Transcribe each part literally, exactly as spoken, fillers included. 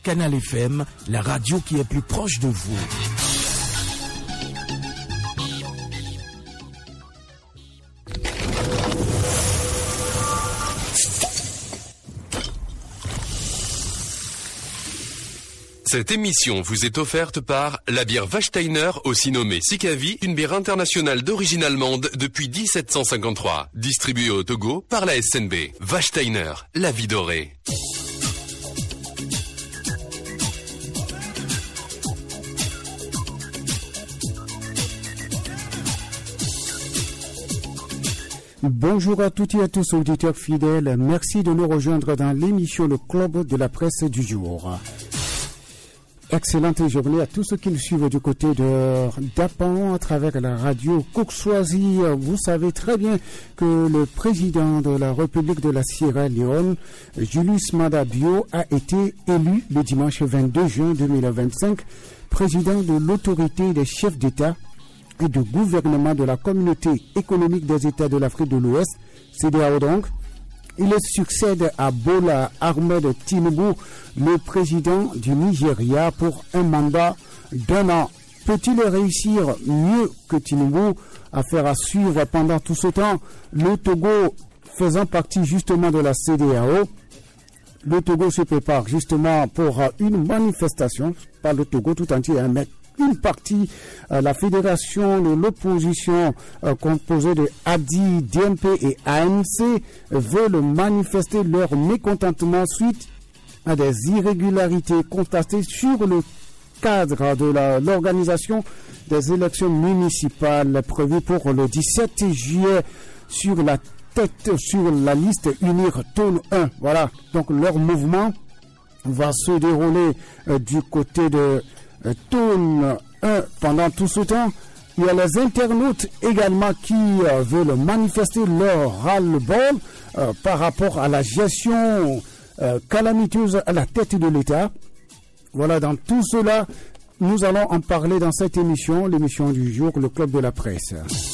Canal F M, la radio qui est plus proche de vous. Cette émission vous est offerte par la bière Wachsteiner, aussi nommée Sikavi, une bière internationale d'origine allemande depuis dix-sept cent cinquante-trois, distribuée au Togo par la S N B. Wachsteiner, la vie dorée. Bonjour à toutes et à tous auditeurs fidèles, merci de nous rejoindre dans l'émission Le Club de la presse du jour. Excellente journée à tous ceux qui nous suivent du côté de d'Apan à travers la radio Coxoisie. Vous savez très bien que le président de la République de la Sierra Leone, Julius Maada Bio, a été élu le dimanche vingt-deux juin deux mille vingt-cinq président de l'autorité des chefs d'État et de gouvernement de la Communauté économique des États de l'Afrique de l'Ouest, C D A O donc. Il succède à Bola Ahmed Tinubu, le président du Nigeria, pour un mandat d'un an. Peut-il réussir mieux que Tinubu? Affaire à suivre pendant tout ce temps. Le Togo faisant partie justement de la C D A O, le Togo se prépare justement pour une manifestation, pas le Togo tout entier, hein, mais une partie, euh, la fédération de l'opposition euh, composée de A D I, D M P et A N C veulent manifester leur mécontentement suite à des irrégularités constatées sur le cadre de la, l'organisation des élections municipales prévues pour le dix-sept juillet sur la tête, sur la liste Unir Tone un. Voilà, donc leur mouvement va se dérouler euh, du côté de Tone un pendant tout ce temps. Il y a les internautes également qui euh, veulent manifester leur ras-le-bol euh, par rapport à la gestion euh, calamiteuse à la tête de l'État. Voilà, dans tout cela, nous allons en parler dans cette émission, l'émission du jour, le Club de la presse.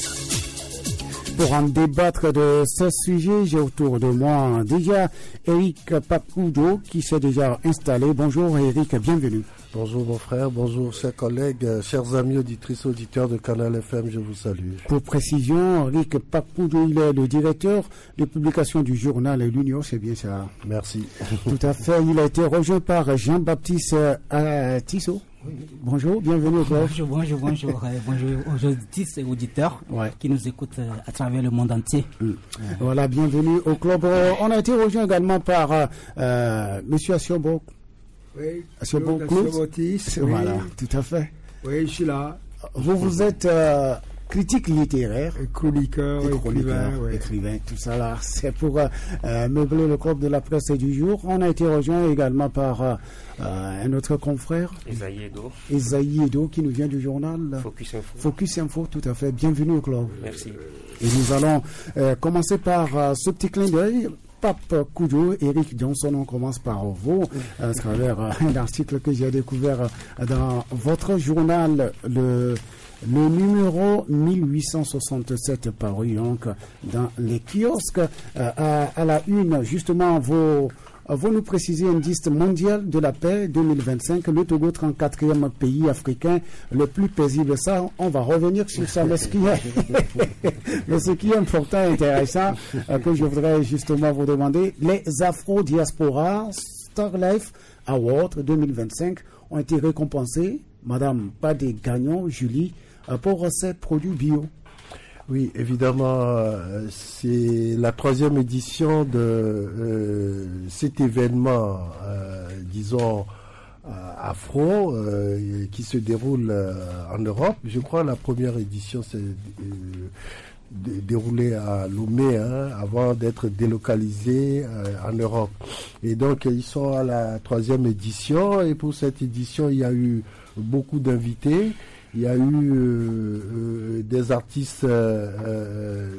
Pour en débattre de ce sujet, j'ai autour de moi déjà Eric Papoudo qui s'est déjà installé. Bonjour Eric, bienvenue. Bonjour mon frère, bonjour chers collègues, euh, chers amis auditrices, auditeurs de Canal F M, je vous salue. Pour précision, Eric Papoudo, il est le directeur de publication du journal L'Union, c'est bien ça? Merci. Tout à fait, il a été rejoint par Jean-Baptiste euh, Tissot. Bonjour, bienvenue au club. Bonjour, bonjour, bonjour, euh, bonjour aux auditrices et auditeurs ouais. qui nous écoutent euh, à travers le monde entier. Mmh. Euh. Voilà, bienvenue au club. Euh, on a été rejoint également par euh, euh, Monsieur Assiobo. Oui, Assiobo Assiobotis. Voilà, tout à fait. Oui, je suis là. Vous, vous êtes euh, critique littéraire. Et chroniqueur, et écrivain. Ouais. Écrivain, tout ça là. C'est pour euh, meubler le club de la presse du jour. On a été rejoint également par euh, euh, un autre confrère. Isaïe Edo. Isaïe Edo qui nous vient du journal. Focus Info. Focus Info, tout à fait. Bienvenue au club. Merci. Et nous allons euh, commencer par euh, ce petit clin d'œil. Pape Koudou, Eric Johnson, on commence par vous, à travers euh, un article que j'ai découvert euh, dans votre journal, le, le numéro mille huit cent soixante-sept paru donc dans les kiosques. Euh, à, à la une, justement, vos... Vous nous précisez indice mondial de la paix deux mille vingt-cinq, le Togo trente-quatrième pays africain le plus paisible. Ça, on va revenir sur ça. Mais ce qui est, mais ce qui est important et intéressant, euh, que je voudrais justement vous demander, les Afro-Diaspora Star Life Awards deux mille vingt-cinq ont été récompensés. Madame Badé Gagnon, Julie, euh, pour ces produits bio. Oui, évidemment, euh, c'est la troisième édition de euh, cet événement, euh, disons, euh, afro, euh, qui se déroule euh, en Europe. Je crois la première édition s'est euh, déroulée à Lomé, hein, avant d'être délocalisée euh, en Europe. Et donc, ils sont à la troisième édition, et pour cette édition, il y a eu beaucoup d'invités. Il y a eu euh, euh, des artistes euh, euh,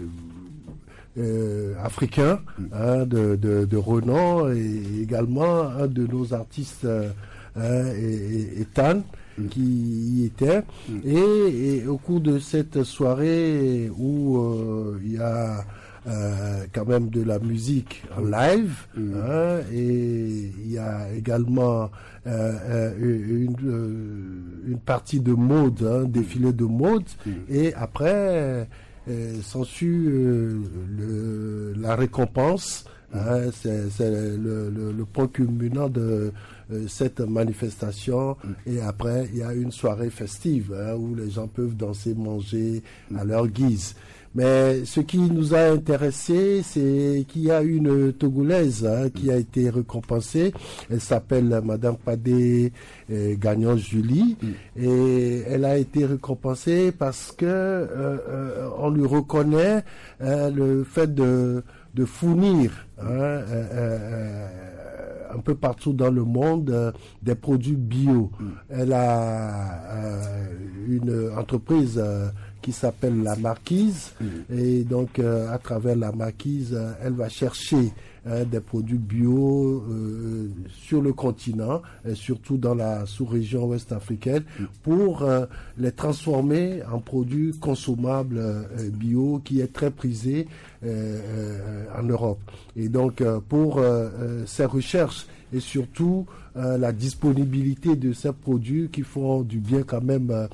euh, africains hein, de, de, de renom, et également un de nos artistes, euh, hein, et, et Tan, mm. qui y était. Mm. Et, et au cours de cette soirée où euh, il y a euh, quand même de la musique en live, mmh. hein, et il y a également euh, une, euh, une partie de mode, hein, défilé de mode, mmh. et après euh, s'ensuit euh, le, la récompense. Hein, c'est, c'est le, le, le point culminant de euh, cette manifestation, mmh. et après il y a une soirée festive, hein, où les gens peuvent danser, manger mmh. à leur guise. Mais ce qui nous a intéressé, c'est qu'il y a une Togolaise, hein, qui a été récompensée. Elle s'appelle Madame Padé euh, Gagnon Julie, mm. et elle a été récompensée parce que euh, euh, on lui reconnaît euh, le fait de de fournir, hein, euh, euh, un peu partout dans le monde, euh, des produits bio. Mm. Elle a euh, une entreprise euh, qui s'appelle La Marquise, mmh. et donc euh, à travers La Marquise, euh, elle va chercher hein, des produits bio euh, sur le continent, et surtout dans la sous-région ouest africaine, mmh. pour euh, les transformer en produits consommables euh, bio, qui est très prisé euh, euh, en Europe. Et donc euh, pour euh, euh, ces recherches et surtout euh, la disponibilité de ces produits qui font du bien quand même euh,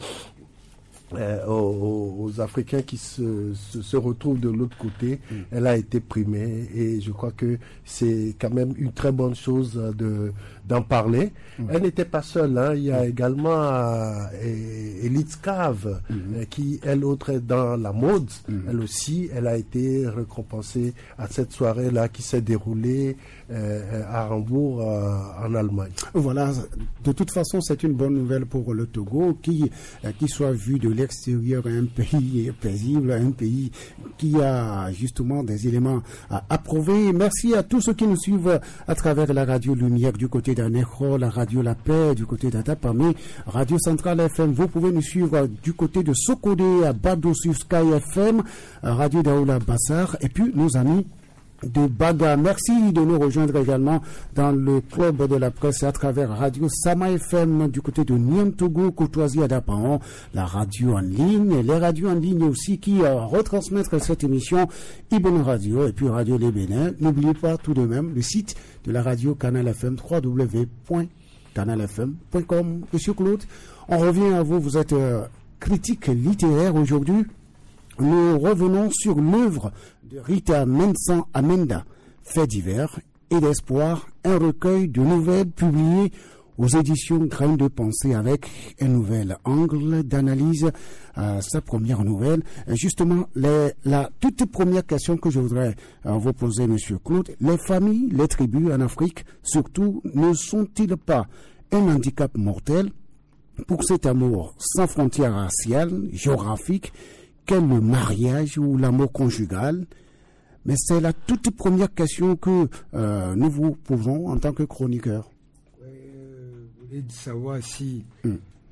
Euh, aux, aux Africains qui se, se, se retrouvent de l'autre côté, mm. elle a été primée, et je crois que c'est quand même une très bonne chose de d'en parler. Mm. Elle n'était pas seule, hein. Il y a mm. également euh, Elite Cave, mm. euh, qui elle autre est dans la mode. Mm. Elle aussi, elle a été récompensée à cette soirée-là qui s'est déroulée euh, à Hambourg, euh, en Allemagne. Voilà, de toute façon, c'est une bonne nouvelle pour le Togo, qui, euh, qui soit vu de l'extérieur un pays paisible, un pays qui a justement des éléments à approuver. Merci à tous ceux qui nous suivent à travers la radio Lumière du côté d'Anekro, la radio La Paix du côté d'Atapamé, Radio Centrale F M. Vous pouvez nous suivre du côté de Sokodé à Bado sur Sky F M, Radio Daoula Bassar, et puis nos amis de Baga. Merci de nous rejoindre également dans le club de la presse à travers Radio Sama F M du côté de Niam Togo, Courtoisie à Dapaon, la radio en ligne, les radios en ligne aussi qui euh, retransmettent cette émission, Ibn Radio et puis Radio Les Bénin. N'oubliez pas tout de même le site de la radio Canal F M, w w w point canal f m point com. Monsieur Claude, on revient à vous, vous êtes euh, critique littéraire aujourd'hui. Nous revenons sur l'œuvre de Rita Mensan Amenda, Faits divers et d'espoir, un recueil de nouvelles publiées aux éditions Graines de pensée avec un nouvel angle d'analyse à sa première nouvelle. Justement, les, la toute première question que je voudrais euh, vous poser, Monsieur Claude, les familles, les tribus en Afrique, surtout, ne sont-ils pas un handicap mortel pour cet amour sans frontières raciales, géographiques, qu'est le mariage ou l'amour conjugal? Mais c'est la toute première question que euh, nous vous posons en tant que chroniqueur. Euh, vous voulez savoir si mm.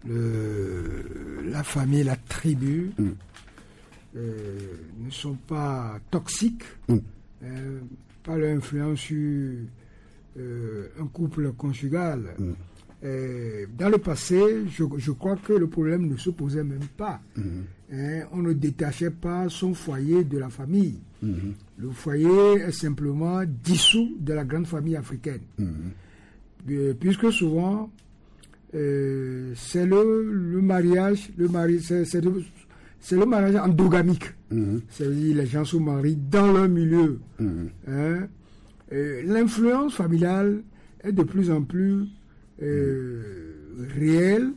le, la famille, la tribu mm. euh, ne sont pas toxiques, mm. euh, par leur influence sur euh, un couple conjugal. Mm. Euh, dans le passé, je, je crois que le problème ne se posait même pas. Mm-hmm. Hein, on ne détachait pas son foyer de la famille. Mm-hmm. Le foyer est simplement dissous de la grande famille africaine. Mm-hmm. Euh, puisque souvent, euh, c'est le, le mariage, le mari, c'est, c'est, le, c'est le mariage endogamique. Mm-hmm. C'est-à-dire les gens se marient dans leur milieu. Mm-hmm. Hein, euh, l'influence familiale est de plus en plus Euh, mmh. réel,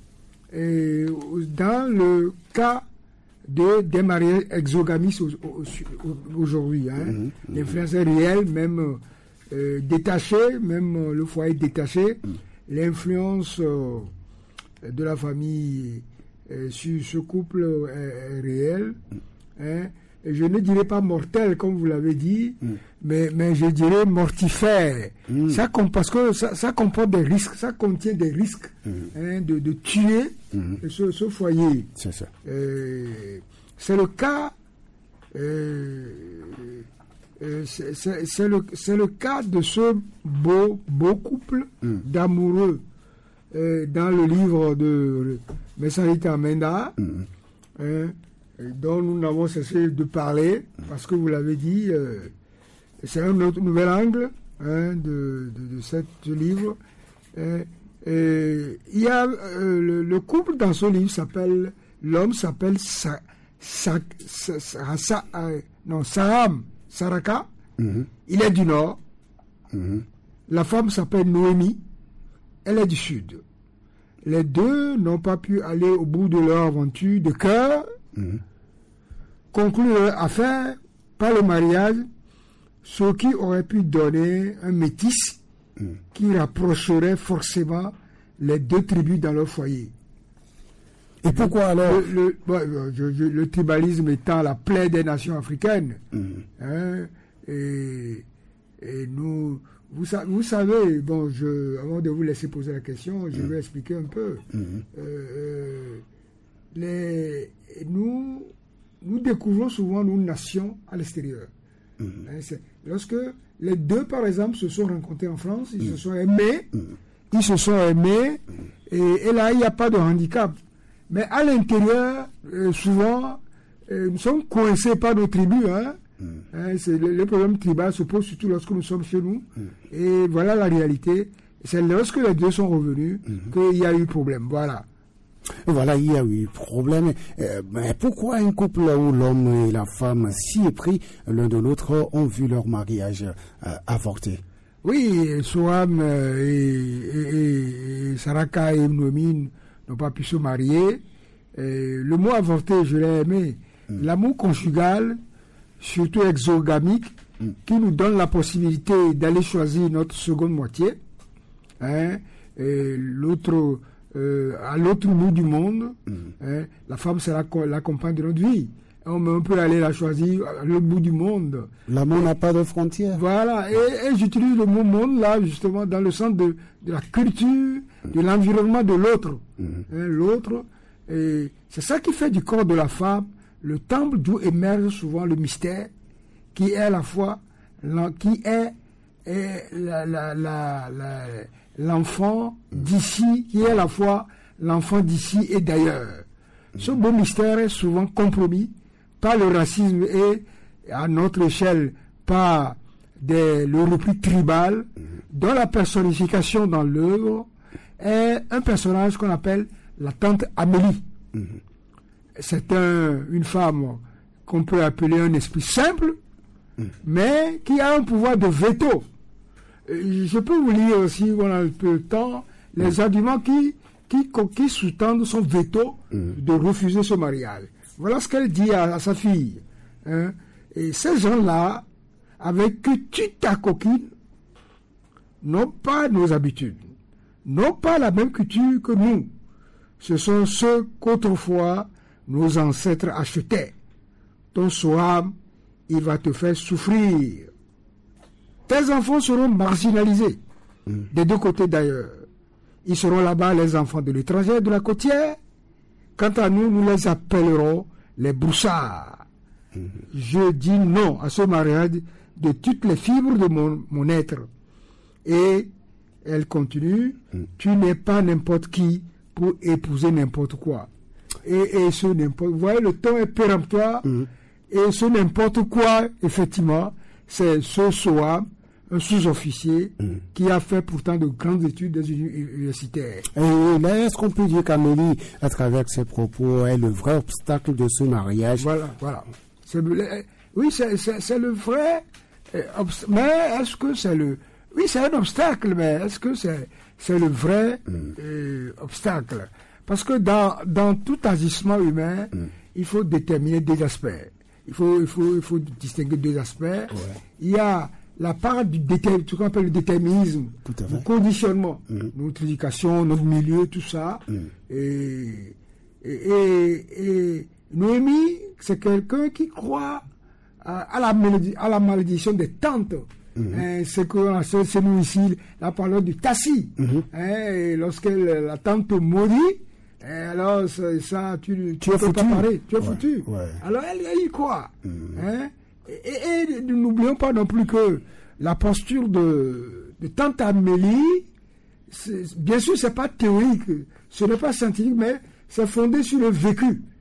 et dans le cas de, des mariages exogamistes aujourd'hui. Hein. Mmh. L'influence est réelle, même euh, détachée, même euh, le foyer détaché. Mmh. L'influence euh, de la famille euh, sur ce couple est, est réelle. Mmh. Hein. Et je ne dirais pas mortel, comme vous l'avez dit, mm. mais, mais je dirais mortifère. Mm. Ça, parce que ça, ça comporte des risques, ça contient des risques mm. hein, de, de tuer mm. ce, ce foyer. C'est ça. Euh, c'est le cas, euh, euh, c'est, c'est, c'est, le, c'est le cas de ce beau, beau couple mm. d'amoureux euh, dans le livre de Mesarita Amenda. Mm. Hein, dont nous n'avons cessé de parler, parce que vous l'avez dit, euh, c'est un autre nouvel angle hein, de, de, de ce livre. Et, et, il y a euh, le, le couple dans ce livre s'appelle, l'homme s'appelle Sa, Sa, Sa, Sa, Sa, euh, non, Saham Saraka, mm-hmm. il est du nord. Mm-hmm. La femme s'appelle Noémie, elle est du sud. Les deux n'ont pas pu aller au bout de leur aventure de cœur, mmh. conclure leur affaire par le mariage, ce qui aurait pu donner un métis mmh. qui rapprocherait forcément les deux tribus dans leur foyer. Et pourquoi alors le, le, bon, je, je, le tribalisme étant la plaie des nations africaines, mmh. hein, et, et nous... Vous, vous savez, bon, je, avant de vous laisser poser la question, je mmh. vais expliquer un peu. Mmh. Euh, les, nous, nous découvrons souvent nos nations à l'extérieur. Mmh. Hein, lorsque les deux, par exemple, se sont rencontrés en France, ils mmh. se sont aimés, mmh. ils se sont aimés, mmh. et, et là, il n'y a pas de handicap. Mais à l'intérieur, euh, souvent, euh, nous sommes coincés par nos tribus, hein. Mm. Hein, c'est le, le problème tribal se pose surtout lorsque nous sommes chez nous. Mm. Et voilà la réalité. C'est lorsque les deux sont revenus mm-hmm. qu'il y a eu problème. Voilà. Voilà, il y a eu problème. Euh, mais pourquoi un couple où l'homme et la femme, si épris l'un de l'autre, ont vu leur mariage euh, avorter? Oui, Soham euh, et, et, et Saraka et Noémie n'ont pas pu se marier. Et le mot avorter, je l'ai aimé. Mm. L'amour conjugal, surtout exogamique, mm. qui nous donne la possibilité d'aller choisir notre seconde moitié, hein, et l'autre, euh, à l'autre bout du monde, mm. hein, la femme sera la compagne de notre vie. On, on peut aller la choisir à l'autre bout du monde. L'amour n'a pas de frontières. Voilà, et, et j'utilise le mot monde là, justement, dans le sens de, de la culture, mm. de l'environnement de l'autre. Mm. Hein, l'autre, et c'est ça qui fait du corps de la femme le temple d'où émerge souvent le mystère, qui est à la fois, qui est, est la, la, la, la, l'enfant d'ici, qui est à la fois l'enfant d'ici et d'ailleurs. Ce beau mystère est souvent compromis par le racisme et, à notre échelle, par des, le repli tribal, dont la personnification dans l'œuvre est un personnage qu'on appelle la tante Amélie. C'est un, une femme qu'on peut appeler un esprit simple, mm. mais qui a un pouvoir de veto. Je peux vous lire aussi, on a un peu de temps, les mm. arguments qui, qui, qui sous-tendent son veto mm. de refuser ce mariage. Voilà ce qu'elle dit à, à sa fille. Hein. Et ces gens-là, avec que tu t'acoquines, n'ont pas nos habitudes, n'ont pas la même culture que nous. Ce sont ceux qu'autrefois nos ancêtres achetaient. Ton Soham, il va te faire souffrir. Tes enfants seront marginalisés, mmh. des deux côtés d'ailleurs. Ils seront là-bas les enfants de l'étranger, de la côtière. Quant à nous, nous les appellerons les broussards. Mmh. Je dis non à ce mariage de toutes les fibres de mon, mon être. Et elle continue, mmh. tu n'es pas n'importe qui pour épouser n'importe quoi. Et, et ce n'importe, vous voyez, le ton est péremptoire, mmh. et ce n'importe quoi, effectivement, c'est ce Soham, un sous-officier, mmh. qui a fait pourtant de grandes études des universitaires. Et là, est-ce qu'on peut dire qu'Amélie, à travers ses propos, est le vrai obstacle de ce mariage? Voilà, voilà. C'est, oui, c'est, c'est, c'est le vrai, mais est-ce que c'est le... Oui, c'est un obstacle, mais est-ce que c'est, c'est le vrai mmh. euh, obstacle? Parce que dans, dans tout agissement humain, mmh. il faut déterminer deux aspects. Il faut, il faut, il faut distinguer deux aspects. Ouais. Il y a la part du déterminisme, ce qu'on appelle le déterminisme, le conditionnement, mmh. notre éducation, notre milieu, tout ça. Mmh. Et, et, et, et Noémie, c'est quelqu'un qui croit à, à, la, malédiction, à la malédiction des tantes. Mmh. Hein, c'est que c'est nous ici la parole du Tassi. Mmh. Hein, et lorsque la tante maudit, alors ça, ça tu, tu, tu es foutu. Parler, tu es ouais, foutu. Ouais. Alors elle y croit. Mmh. Hein, et, et, et n'oublions pas non plus que la posture de, de tante Amélie, bien sûr c'est pas théorique, ce n'est pas scientifique, mais c'est fondé sur le vécu.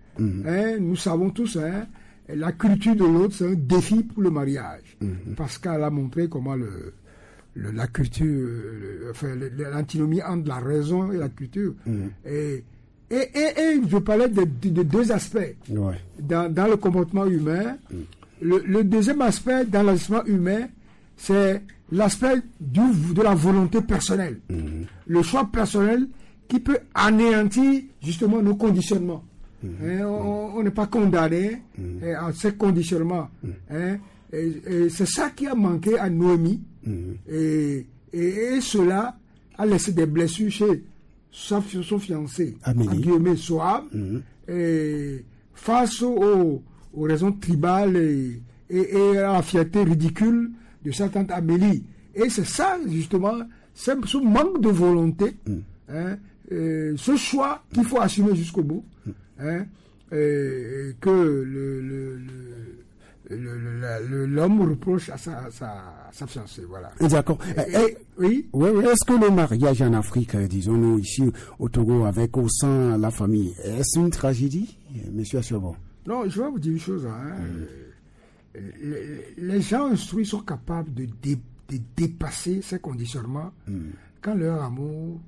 Mmh. Hein, nous savons tous, hein, la culture de l'autre, c'est un défi pour le mariage. Mmh. Pascal a montré comment le, le, la culture, le, enfin, l'antinomie entre la raison et la culture. Mmh. Et, et, et, et je parlais de, de, de deux aspects ouais. dans, dans le comportement humain. Mmh. Le, le deuxième aspect dans l'agissement humain, c'est l'aspect du, de la volonté personnelle. Mmh. Le choix personnel qui peut anéantir justement nos conditionnements. Mmh. Hein, on n'est pas condamné mmh. hein, à ces conditionnements. Mmh. Hein, et, et c'est ça qui a manqué à Noémie. Mmh. Et, et, et cela a laissé des blessures chez son, son fiancé, Guillemets Soham, mmh. et face aux, aux raisons tribales et, et, et à la fierté ridicule de sa tante Amélie. Et c'est ça, justement, c'est ce manque de volonté, mmh. hein, euh, ce choix qu'il faut assumer jusqu'au bout, mmh. hein, euh, que le, le, le, le, le, l'homme reproche à sa, à sa, à sa fiancée. Voilà. D'accord. Et, et, oui, oui, oui. Est-ce que le mariage en Afrique, disons-nous ici au Togo, avec au sein la famille, est-ce une tragédie, monsieur Assobo? Non, je vais vous dire une chose. Hein. Mmh. Les, les gens instruits sont capables de, dé, de dépasser ces conditionnements mmh. quand leur amour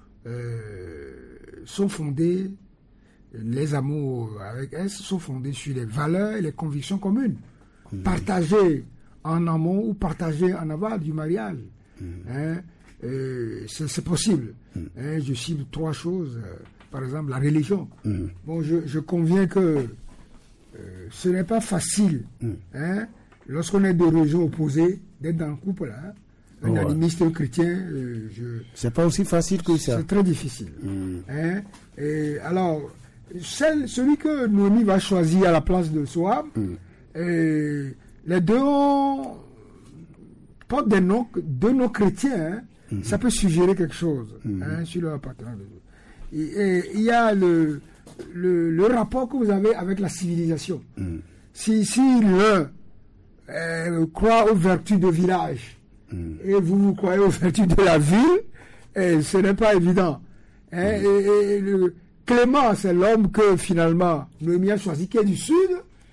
euh, sont fondés, les amours avec elles sont fondés sur les valeurs et les convictions communes, mmh. partagées en amont ou partagées en aval du mariage. Mmh. Hein, euh, c'est, c'est possible. Mmh. Hein, je cible trois choses. Euh, par exemple, la religion. Mmh. Bon, je, je conviens que Euh, ce n'est pas facile, mm. hein, lorsqu'on est de religions opposées, d'être dans le couple, hein, un ouais. animiste et un chrétien. Euh, je... C'est pas aussi facile que ça. C'est très difficile. Mm. Hein, et alors, celle, celui que Noémie va choisir à la place de Soham, mm. et les deux ont, portent des noms, deux noms chrétiens, hein, mm. ça peut suggérer quelque chose mm. hein, sur leur appartenance. Et il y a le Le, le rapport que vous avez avec la civilisation. Mm. Si, si l'un euh, croit aux vertus de village mm. et vous, vous croyez aux vertus de la ville, et ce n'est pas évident. Hein, mm. et, et le, Clément, c'est l'homme que finalement Noémie a choisi, qui est du sud,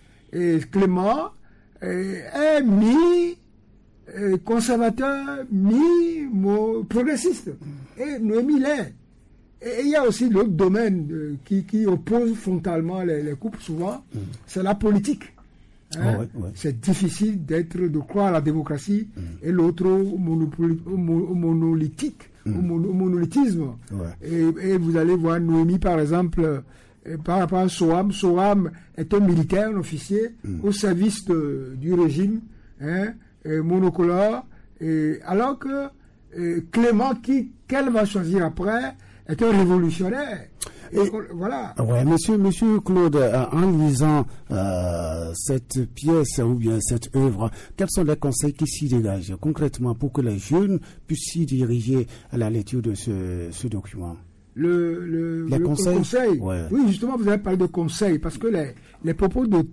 et Clément euh, est mi euh, conservateur, mi progressiste. Mm. Et Noémie l'est. Et il y a aussi l'autre domaine euh, qui, qui oppose frontalement les, les couples souvent, mmh. c'est la politique. Hein? Oh, ouais, ouais. C'est difficile d'être, de croire à la démocratie mmh. et l'autre au, monopoli, au, au monolithique, mmh. au, mon, au monolithisme. Ouais. Et, et vous allez voir Noémie par exemple, euh, par rapport à Soham. Soham est un militaire, un officier mmh. au service de, du régime, hein, et monocolore, et, alors que euh, Clément, qui, qu'elle va choisir après, est un révolutionnaire. Et, et voilà. Ouais, monsieur, monsieur Claude, euh, en lisant euh, cette pièce ou bien cette œuvre, quels sont les conseils qui s'y dégagent concrètement pour que les jeunes puissent s'y diriger à la lecture de ce, ce document? Le, le, les le conseils, conseil. Ouais. Oui, justement, vous avez parlé de conseils parce que les, les propos de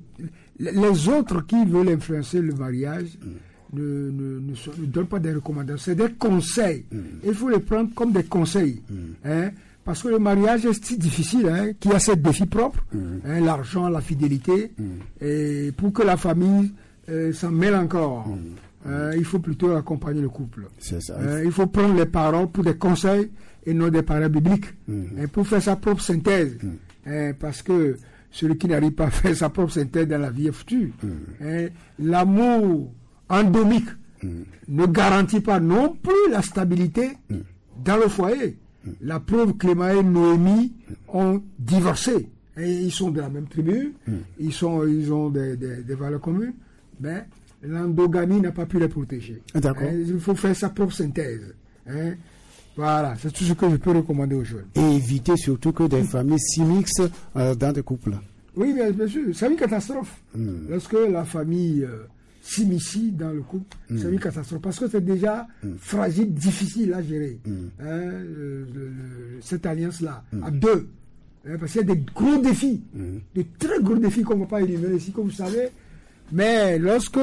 les autres qui veulent influencer le mariage. Mm. Ne, ne, ne, ne donne pas des recommandations, c'est des conseils. Mm. Il faut les prendre comme des conseils. Mm. Hein, parce que le mariage est si difficile, hein, qu'il y a ses défis propres, mm. hein, l'argent, la fidélité, mm. et pour que la famille euh, s'en mêle encore, mm. hein, il faut plutôt accompagner le couple. C'est ça. Hein, il faut prendre les paroles pour des conseils et non des paroles bibliques, mm. hein, pour faire sa propre synthèse. Mm. Hein, parce que celui qui n'arrive pas à faire sa propre synthèse dans la vie est foutu. Mm. Hein, l'amour endémique mm. ne garantit pas non plus la stabilité mm. dans le foyer. Mm. La preuve, Clément et Noémie mm. ont divorcé. Et ils sont de la même tribu, mm. ils, sont, ils ont des, des, des valeurs communes, mais l'endogamie n'a pas pu les protéger. D'accord. Hein, il faut faire sa propre synthèse. Hein. Voilà, c'est tout ce que je peux recommander aux jeunes. Et éviter surtout que des familles s'immiscent euh, dans des couples. Oui, bien, bien sûr, c'est une catastrophe. Mm. Lorsque la famille... Euh, s'immiscie dans le couple, mm. c'est une catastrophe parce que c'est déjà mm. fragile, difficile à gérer. Mm. Hein, le, le, le, cette alliance-là, mm. à deux. Hein, parce qu'il y a des gros défis, mm. de très gros défis qu'on ne va pas énumérer ici, comme vous savez. Mais lorsque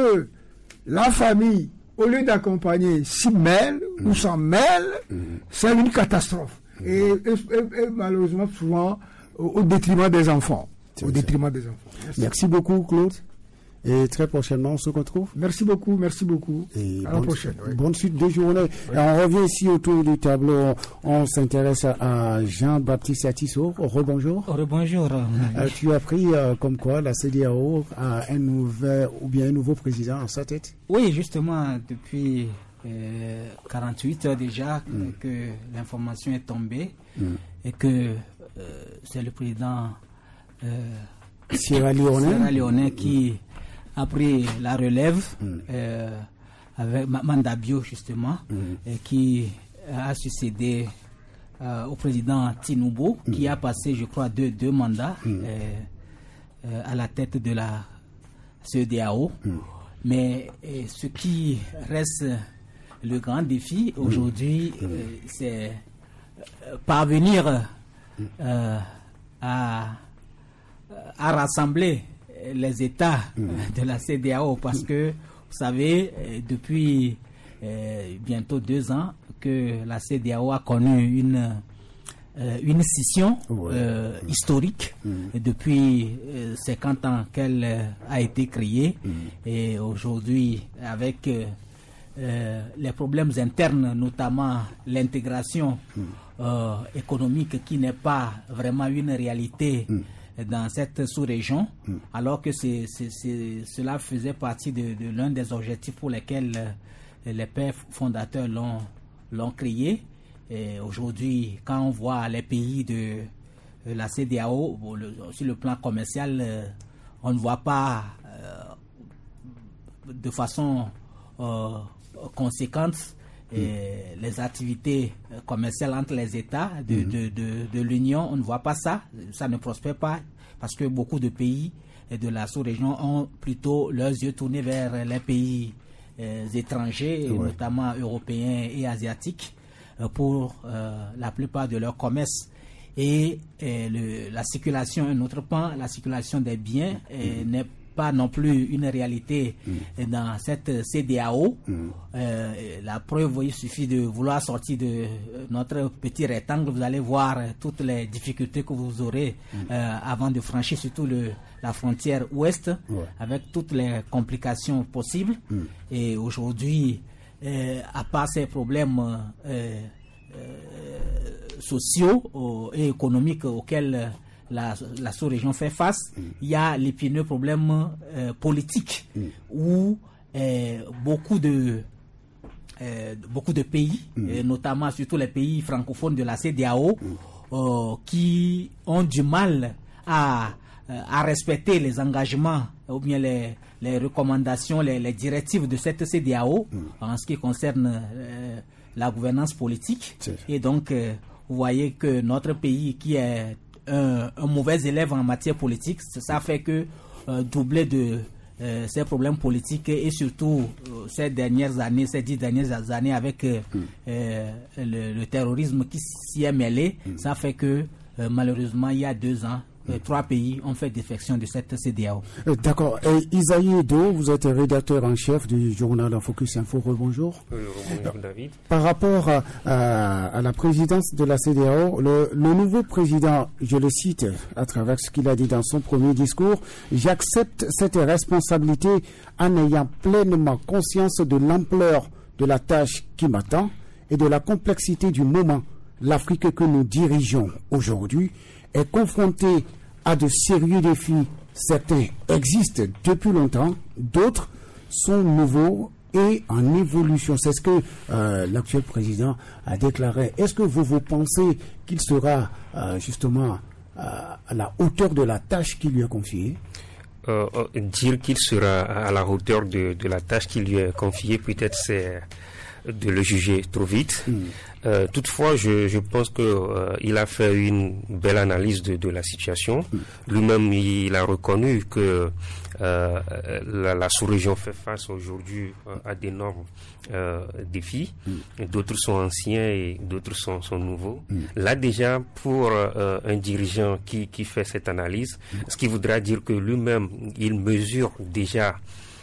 la famille, au lieu d'accompagner, s'y mêle mm. ou s'en mêle, mm. c'est une catastrophe. Mm. Et, et, et, et malheureusement, souvent, au, au détriment des enfants. au détriment des enfants. Merci. Merci beaucoup, Claude. Et très prochainement, on se retrouve. Merci beaucoup, merci beaucoup. Et à bonne, la prochaine. Oui. Bonne suite de journée. Oui. Et on revient ici autour du tableau. On, on s'intéresse à Jean-Baptiste Atisso. Rebonjour. Rebonjour. Euh, tu as appris euh, comme quoi la C D A O a un nouvel ou bien un nouveau président à sa tête. Oui, justement, depuis euh, quarante-huit heures déjà mm. que l'information est tombée mm. et que euh, c'est le président euh, Sierra Leone, Sierra Leone qui mm. a pris la relève mm. euh, avec Manda Bio justement mm. et qui a succédé euh, au président Tinubu mm. qui a passé je crois deux, deux mandats mm. euh, euh, à la tête de la C D A O mm. mais euh, ce qui reste le grand défi mm. aujourd'hui mm. euh, c'est euh, parvenir euh, à, à rassembler les États mmh. de la C D A O parce que, vous savez, depuis euh, bientôt deux ans que la C D A O a connu une, euh, une scission ouais. euh, mmh. historique mmh. depuis euh, cinquante ans qu'elle euh, a été créée mmh. et aujourd'hui avec euh, euh, les problèmes internes, notamment l'intégration mmh. euh, économique qui n'est pas vraiment une réalité mmh. dans cette sous-région, mm. alors que c'est, c'est, c'est, cela faisait partie de, de l'un des objectifs pour lesquels euh, les pères fondateurs l'ont, l'ont créé. Et aujourd'hui, quand on voit les pays de, de la C D A O, bon, le, sur le plan commercial, euh, on ne voit pas euh, de façon euh, conséquente et mm. les activités commerciales entre les États de, mm. de, de, de l'Union, on ne voit pas ça, ça ne prospère pas parce que beaucoup de pays de la sous-région ont plutôt leurs yeux tournés vers les pays euh, étrangers, ouais. notamment européens et asiatiques, euh, pour euh, la plupart de leur commerce. Et euh, le, la circulation, un autre pan, la circulation des biens euh, mm. n'est pas non plus une réalité mm. dans cette C D A O. Mm. Euh, la preuve, il suffit de vouloir sortir de notre petit rectangle, vous allez voir toutes les difficultés que vous aurez mm. euh, avant de franchir surtout le, la frontière ouest, ouais. avec toutes les complications possibles. Mm. Et aujourd'hui, euh, à part ces problèmes euh, euh, sociaux euh, et économiques auxquels La, la sous-région fait face, mm. il y a l'épineux problème euh, politique mm. où euh, beaucoup de euh, beaucoup de pays, mm. et notamment surtout les pays francophones de la C D A O, mm. euh, qui ont du mal à, à respecter les engagements ou bien les, les recommandations, les, les directives de cette C D A O mm. en ce qui concerne euh, la gouvernance politique. C'est... Et donc, euh, vous voyez que notre pays qui est Un, un mauvais élève en matière politique, ça fait que euh, doubler de euh, ces problèmes politiques et surtout euh, ces dernières années, ces dix dernières années avec euh, mm. euh, le, le terrorisme qui s'y est mêlé, mm. ça fait que euh, malheureusement il y a deux ans, euh, trois pays ont fait défection de cette C D A O. Euh, d'accord. Et Isaïe Edo, vous êtes rédacteur en chef du journal Focus Info. Rebonjour. Oui, bonjour David. Par rapport à, à, à la présidence de la C D A O, le, le nouveau président, je le cite à travers ce qu'il a dit dans son premier discours, « J'accepte cette responsabilité en ayant pleinement conscience de l'ampleur de la tâche qui m'attend et de la complexité du moment. L'Afrique que nous dirigeons aujourd'hui est confrontée à de sérieux défis. Certains existent depuis longtemps, d'autres sont nouveaux et en évolution. » C'est ce que euh, l'actuel président a déclaré. Est-ce que vous, vous pensez qu'il sera euh, justement euh, à la hauteur de la tâche qui lui est confiée? euh, Dire qu'il sera à la hauteur de, de la tâche qui lui est confiée, peut-être c'est de le juger trop vite. Mm. Euh, toutefois, je, je pense que euh, il a fait une belle analyse de, de la situation. Mm. Lui-même, il a reconnu que euh, la, la sous-région fait face aujourd'hui euh, à d'énormes euh, défis. Mm. D'autres sont anciens et d'autres sont, sont nouveaux. Mm. Là, déjà, pour euh, un dirigeant qui, qui fait cette analyse, mm. ce qui voudra dire que lui-même, il mesure déjà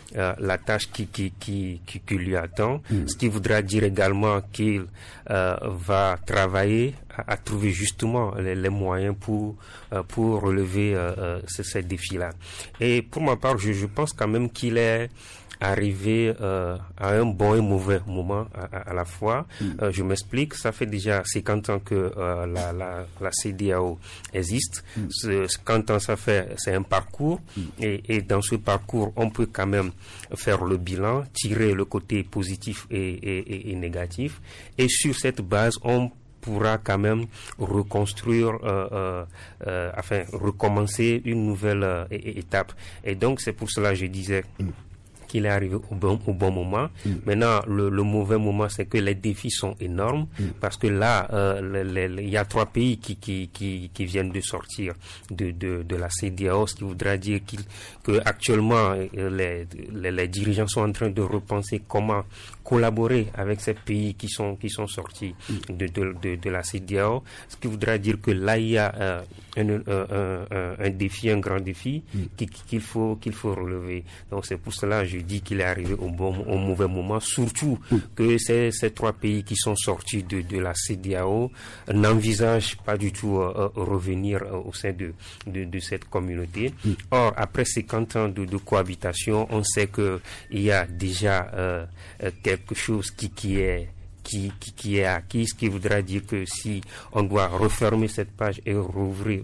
euh, la tâche qui, qui, qui, qui, qui lui attend, mmh. ce qui voudra dire également qu'il euh, va travailler à, à trouver justement les, les moyens pour, euh, pour relever euh, euh, ces, ces défis-là. Et pour ma part, je, je pense quand même qu'il est arrivé euh, à un bon et mauvais moment à, à, à la fois. Mm. Euh, je m'explique, ça fait déjà cinquante ans que euh, la, la, la C D A O existe. Mm. Ce, cinquante ans, ça fait, c'est un parcours. Mm. Et, et dans ce parcours, on peut quand même faire le bilan, tirer le côté positif et, et, et, et négatif. Et sur cette base, on pourra quand même reconstruire, euh, euh, euh, enfin, recommencer une nouvelle euh, étape. Et donc, c'est pour cela que je disais mm. qu'il est arrivé au bon, au bon moment. Mm. Maintenant, le, le mauvais moment, c'est que les défis sont énormes, mm. parce que là, euh, il y a trois pays qui, qui, qui, qui viennent de sortir de, de, de la C D A O, ce qui voudra dire qu'il, que actuellement les, les, les dirigeants sont en train de repenser comment collaborer avec ces pays qui sont, qui sont sortis mm. de, de, de, de la C D A O, ce qui voudra dire que là, il y a euh, un, un, un, un défi, un grand défi mm. qui, qu'il faut, qu'il faut relever. Donc, c'est pour cela que je dis qu'il est arrivé au bon, au mauvais moment, surtout mm. que ces, ces trois pays qui sont sortis de, de la C D A O n'envisagent pas du tout euh, revenir euh, au sein de, de, de cette communauté. Mm. Or, après cinquante ans de, de cohabitation, on sait que il y a déjà euh, quelque chose qui, qui est Qui, qui, qui est acquis, ce qui voudra dire que si on doit refermer cette page et rouvrir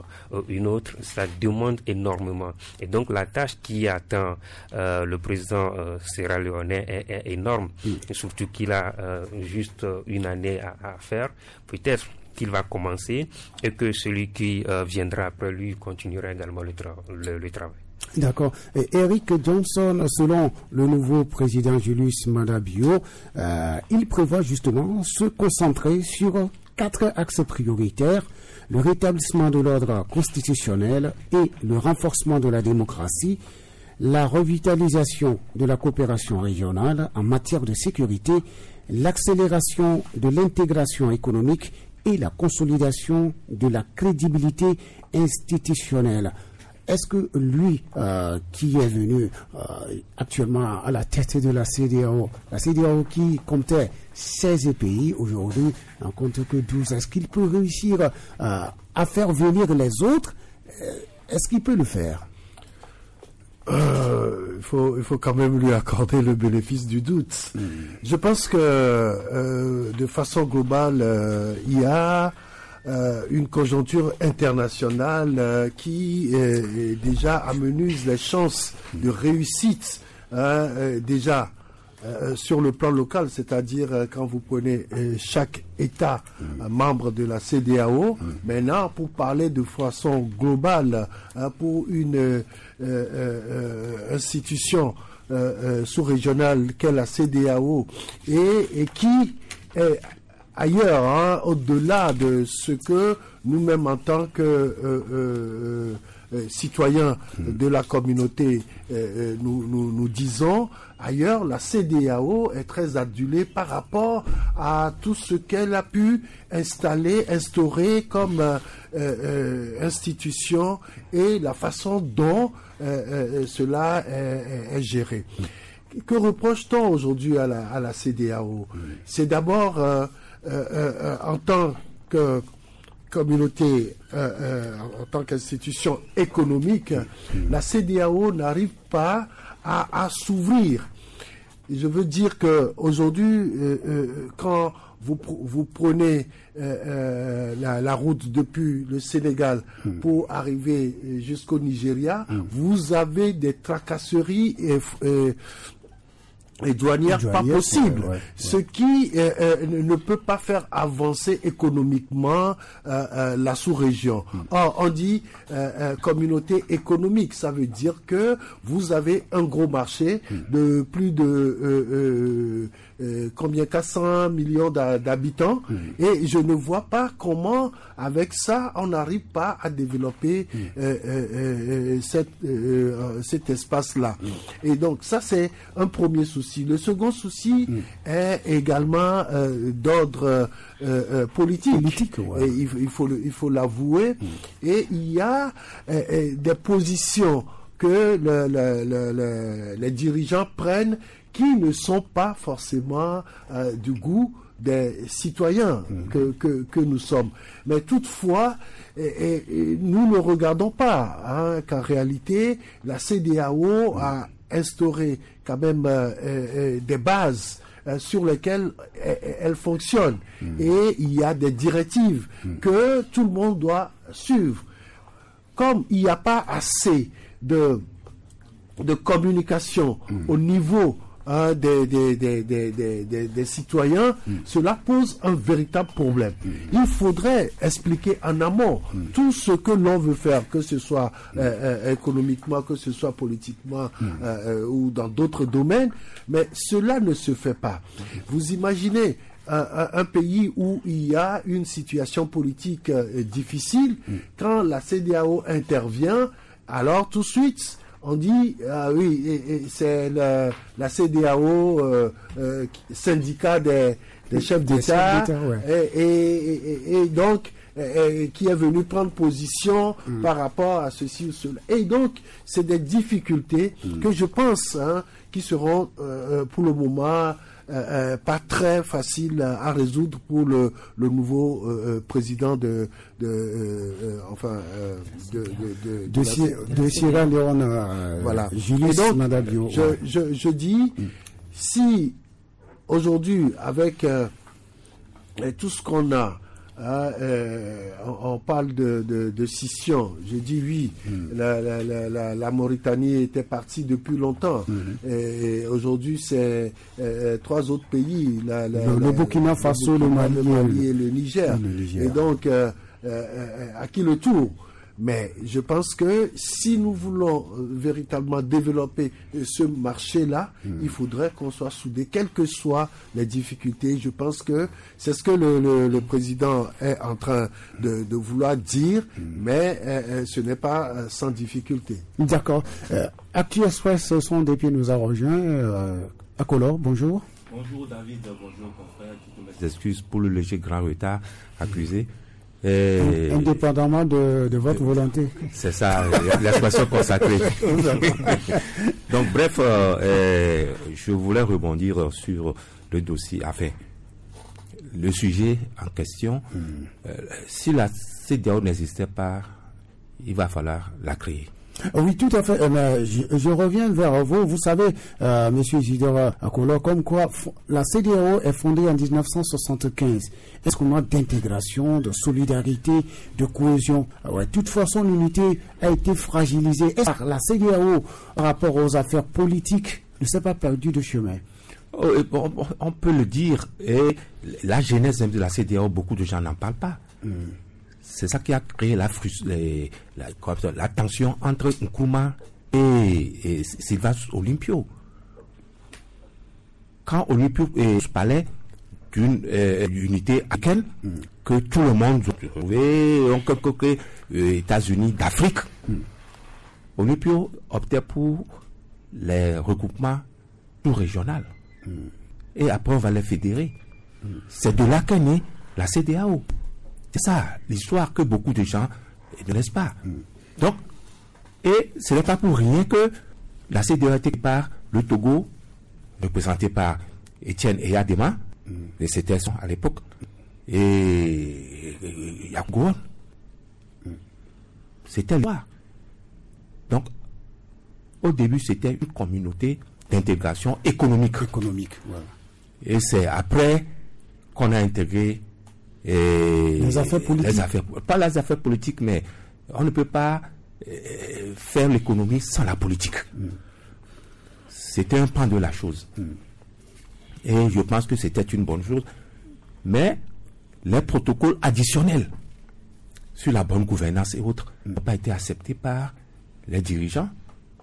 une autre, ça demande énormément. Et donc la tâche qui attend euh, le président euh, sierra-léonais est, est énorme, mm. et surtout qu'il a euh, juste une année à, à faire. Peut-être qu'il va commencer et que celui qui euh, viendra après lui continuera également le, tra- le, le travail. D'accord. Et Eric Johnson, selon le nouveau président Julius Maada Bio, euh, il prévoit justement se concentrer sur quatre axes prioritaires: le rétablissement de l'ordre constitutionnel et le renforcement de la démocratie, la revitalisation de la coopération régionale en matière de sécurité, l'accélération de l'intégration économique et la consolidation de la crédibilité institutionnelle. Est-ce que lui, euh, qui est venu euh, actuellement à la tête de la C D A O, la C D A O qui comptait seize pays, aujourd'hui n'en compte que douze, est-ce qu'il peut réussir euh, à faire venir les autres? Est-ce qu'il peut le faire? Euh, il faut, il faut quand même lui accorder le bénéfice du doute. Mmh. Je pense que euh, de façon globale, euh, il y a Euh, une conjoncture internationale euh, qui euh, déjà amenuise les chances de réussite hein, euh, déjà euh, sur le plan local, c'est-à-dire euh, quand vous prenez euh, chaque État mmh. euh, membre de la C D A O, mmh. maintenant pour parler de façon globale hein, pour une euh, euh, institution euh, euh, sous-régionale qu'est la C D A O et, et qui est ailleurs, hein, au-delà de ce que nous-mêmes en tant que euh, euh, euh, citoyens de la communauté euh, nous, nous, nous disons, ailleurs, la C D A O est très adulée par rapport à tout ce qu'elle a pu installer, instaurer comme euh, euh, institution et la façon dont euh, euh, cela est, est, est géré. Que reproche-t-on aujourd'hui à la, à la C D A O? C'est d'abord euh, Euh, euh, en tant que communauté, euh, euh, en tant qu'institution économique, la C D A O n'arrive pas à, à s'ouvrir. Et je veux dire que aujourd'hui, euh, euh, quand vous, vous prenez euh, euh, la, la route depuis le Sénégal mm. pour arriver jusqu'au Nigeria, mm. vous avez des tracasseries et, et et douanières pas possible, ouais, ouais. ce qui euh, euh, ne peut pas faire avancer économiquement euh, euh, la sous-région. Mm. Or, on dit euh, euh, communauté économique, ça veut dire que vous avez un gros marché mm. de plus de euh, euh, euh, combien quatre cents millions d'habitants mm. et je ne vois pas comment avec ça on n'arrive pas à développer mm. euh, euh, euh, cette, euh, cet espace-là. Mm. Et donc ça c'est un premier souci. Le second souci mm. est également euh, d'ordre euh, euh, politique. politique ouais. Et il, il faut le, il faut l'avouer. Mm. Et il y a euh, euh, des positions que le, le, le, le, les dirigeants prennent qui ne sont pas forcément euh, du goût des citoyens mmh. que, que, que nous sommes. Mais toutefois, et, et, et nous ne regardons pas hein, qu'en réalité, la C E D E A O mmh. a instauré quand même euh, euh, des bases euh, sur lesquelles elle, elle fonctionne. Mmh. Et il y a des directives mmh. que tout le monde doit suivre. Comme il n'y a pas assez de, de communication mmh. au niveau Hein, des, des, des, des, des, des, des citoyens, mm. cela pose un véritable problème. Mm. Il faudrait expliquer en amont mm. tout ce que l'on veut faire, que ce soit mm. euh, économiquement, que ce soit politiquement mm. euh, ou dans d'autres domaines, mais cela ne se fait pas. Mm. Vous imaginez un, un, un pays où il y a une situation politique euh, difficile, mm. quand la C E D E A O intervient, alors tout de suite, on dit, ah oui, et, et c'est le, la C E D E A O, euh, euh, syndicat des, des chefs d'État, ouais. et, et, et, et donc, et, et, qui est venu prendre position mm. par rapport à ceci ou cela. Et donc, c'est des difficultés mm. que je pense hein, qui seront, euh, pour le moment, Euh, euh, pas très facile à résoudre pour le, le nouveau euh, président de, de euh, euh, enfin euh, de de, de, de, de, de, de Sierra Leone, euh, voilà. Julius Madabio. Je, ouais. je, je dis mm. si aujourd'hui avec euh, tout ce qu'on a, hein, euh, on, on parle de, de, de scission. Je dis oui, mm. la, la, la, la Mauritanie était partie depuis longtemps. Mm. Et, et aujourd'hui, c'est euh, trois autres pays, la, la, le, la, le Burkina Faso, le, Mali, le Mali et le Niger. le Niger. Et donc, euh, euh, à qui le tour? Mais je pense que si nous voulons véritablement développer ce marché-là, mmh. il faudrait qu'on soit soudés, quelles que soient les difficultés. Je pense que c'est ce que le, le, le président est en train de, de vouloir dire, mmh. mais euh, ce n'est pas euh, sans difficulté. D'accord. Euh, Actu Express, son depuis nous a rejoint. Euh, Akolor, bonjour. Bonjour David, bonjour confrère. Toutes mes excuses pour le léger grand retard accusé. Et indépendamment de, de votre volonté. C'est ça, l'expression consacrée. Donc bref, euh, euh, je voulais rebondir sur le dossier, enfin, le sujet en question. Mm. Euh, si la C E D E A O n'existait pas, il va falloir la créer. Oui, tout à fait. Euh, je, je reviens vers vous. Vous savez, euh, Monsieur Isidore Akolor, comme quoi la C E D E A O est fondée en dix-neuf cent soixante-quinze. Est-ce qu'on a d'intégration, de solidarité, de cohésion? Ouais, toutefois, son unité a été fragilisée. Est-ce que la C E D E A O, par rapport aux affaires politiques, ne s'est pas perdue de chemin? Oh, bon, on peut le dire. Et la genèse de la C E D E A O, beaucoup de gens n'en parlent pas. Mm. C'est ça qui a créé la, les, la, la tension entre Nkrumah et, et Silvas Olympio. Quand Olympio parlait d'une euh, unité africaine, mm. que tout le monde trouvait, que les États-Unis d'Afrique, mm. Olympio optait pour les regroupements tout régionaux. Mm. Et après, on va les fédérer. Mm. C'est de là qu'est née la C E D E A O. C'est ça, l'histoire que beaucoup de gens ne laissent pas. Mm. Donc, et ce n'est pas pour rien que la C E D E A O était par le Togo, représenté par Étienne Eyadema, mm. et c'était à l'époque, et Yagoua. Mm. C'était l'histoire. Donc, au début, c'était une communauté d'intégration économique. Économique, voilà. Et c'est après qu'on a intégré Et les affaires politiques. Les affaires, pas les affaires politiques, mais on ne peut pas euh, faire l'économie sans la politique. Mm. C'était un pan de la chose. Mm. Et je pense que c'était une bonne chose. Mais les protocoles additionnels sur la bonne gouvernance et autres mm. n'ont pas été acceptés par les dirigeants.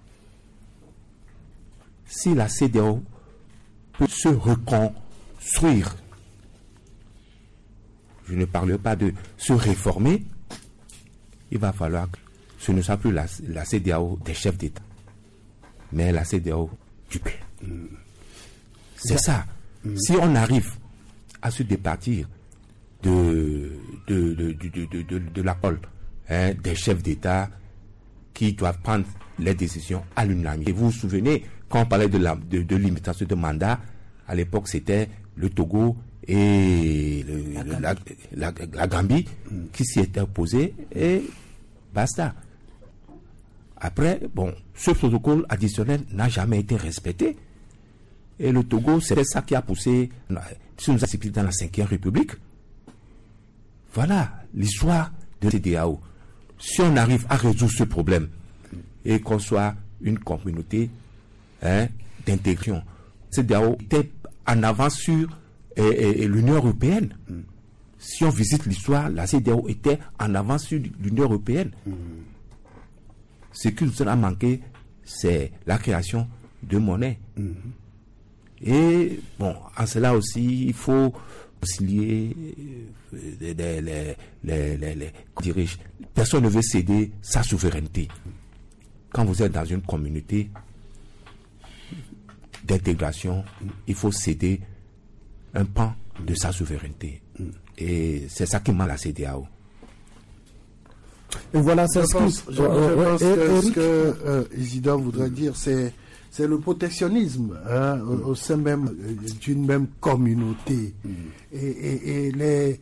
Si la C E D E A O peut se reconstruire, je ne parle pas de se réformer, il va falloir que ce ne soit plus la, la C E D E A O des chefs d'État, mais la C E D E A O du peuple. Mm. C'est ça. Mm. Si on arrive à se départir de, de, de, de, de, de, de, de la pole hein, des chefs d'État qui doivent prendre les décisions à l'unanimité. Vous vous souvenez, quand on parlait de, la, de, de limitation de mandat, à l'époque, c'était le Togo et le, la, Gambie. La, la, la Gambie mm. qui s'y étaient opposés, et basta. Après, bon, ce protocole additionnel n'a jamais été respecté. Et le Togo, c'est ça qui a poussé, si nous avons dans la cinquième République. Voilà l'histoire de la C D A O. Si on arrive à résoudre ce problème et qu'on soit une communauté hein, d'intégration, la C D A O était en avance sur et, et, et l'Union européenne. Mm. Si on visite l'histoire, la C D A O était en avance sur l'Union européenne. Mm. Ce qui nous a manqué, c'est la création de monnaie. Mm. Et bon, en cela aussi, il faut concilier les, les, les, les, les, les dirige. Personne ne veut céder sa souveraineté. Quand vous êtes dans une communauté d'intégration, il faut céder un pan de sa souveraineté. Et c'est ça qui manque la C D A O. Et voilà, c'est je ce pense, que, je, euh, je pense euh, que ce que euh, Isidore voudrait dire, c'est c'est le protectionnisme hein, mm. au, au sein même d'une même communauté. Mm. Et, et, et les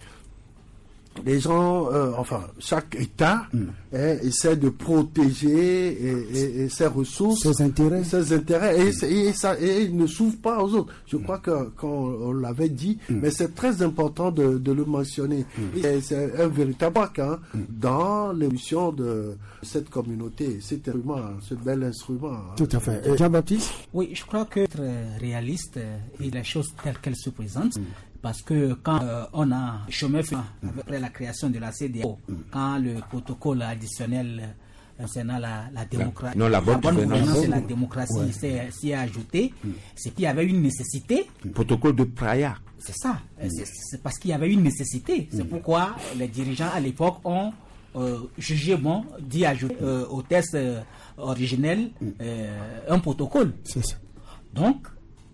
les gens, euh, enfin, chaque État mm. hein, essaie de protéger et, et, et ses ressources, ses intérêts, ses intérêts et, et, et, ça, et il ne s'ouvre pas aux autres. Je mm. crois que quand on l'avait dit, mm. mais c'est très important de, de le mentionner. Mm. Et c'est un véritable hein, mm. dans l'évolution de cette communauté, cet instrument, ce bel instrument. Tout à fait. Et Jean-Baptiste? Oui, je crois que être réaliste et les choses telles qu'elles se présentent. Mm. Parce que quand euh, on a chemin fait après la création de la C D A O, mm. quand le protocole additionnel concernant la, la démocratie, non, la bonne, la bonne gouvernance et la démocratie ouais. s'est, s'est ajouté, mm. c'est qu'il y avait une nécessité. Le protocole de Praia. C'est ça. Mm. C'est, c'est parce qu'il y avait une nécessité. Mm. C'est pourquoi les dirigeants à l'époque ont euh, jugé bon d'y ajouter euh, au texte euh, originel euh, un protocole. C'est ça. Donc,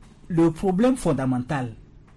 le problème fondamental,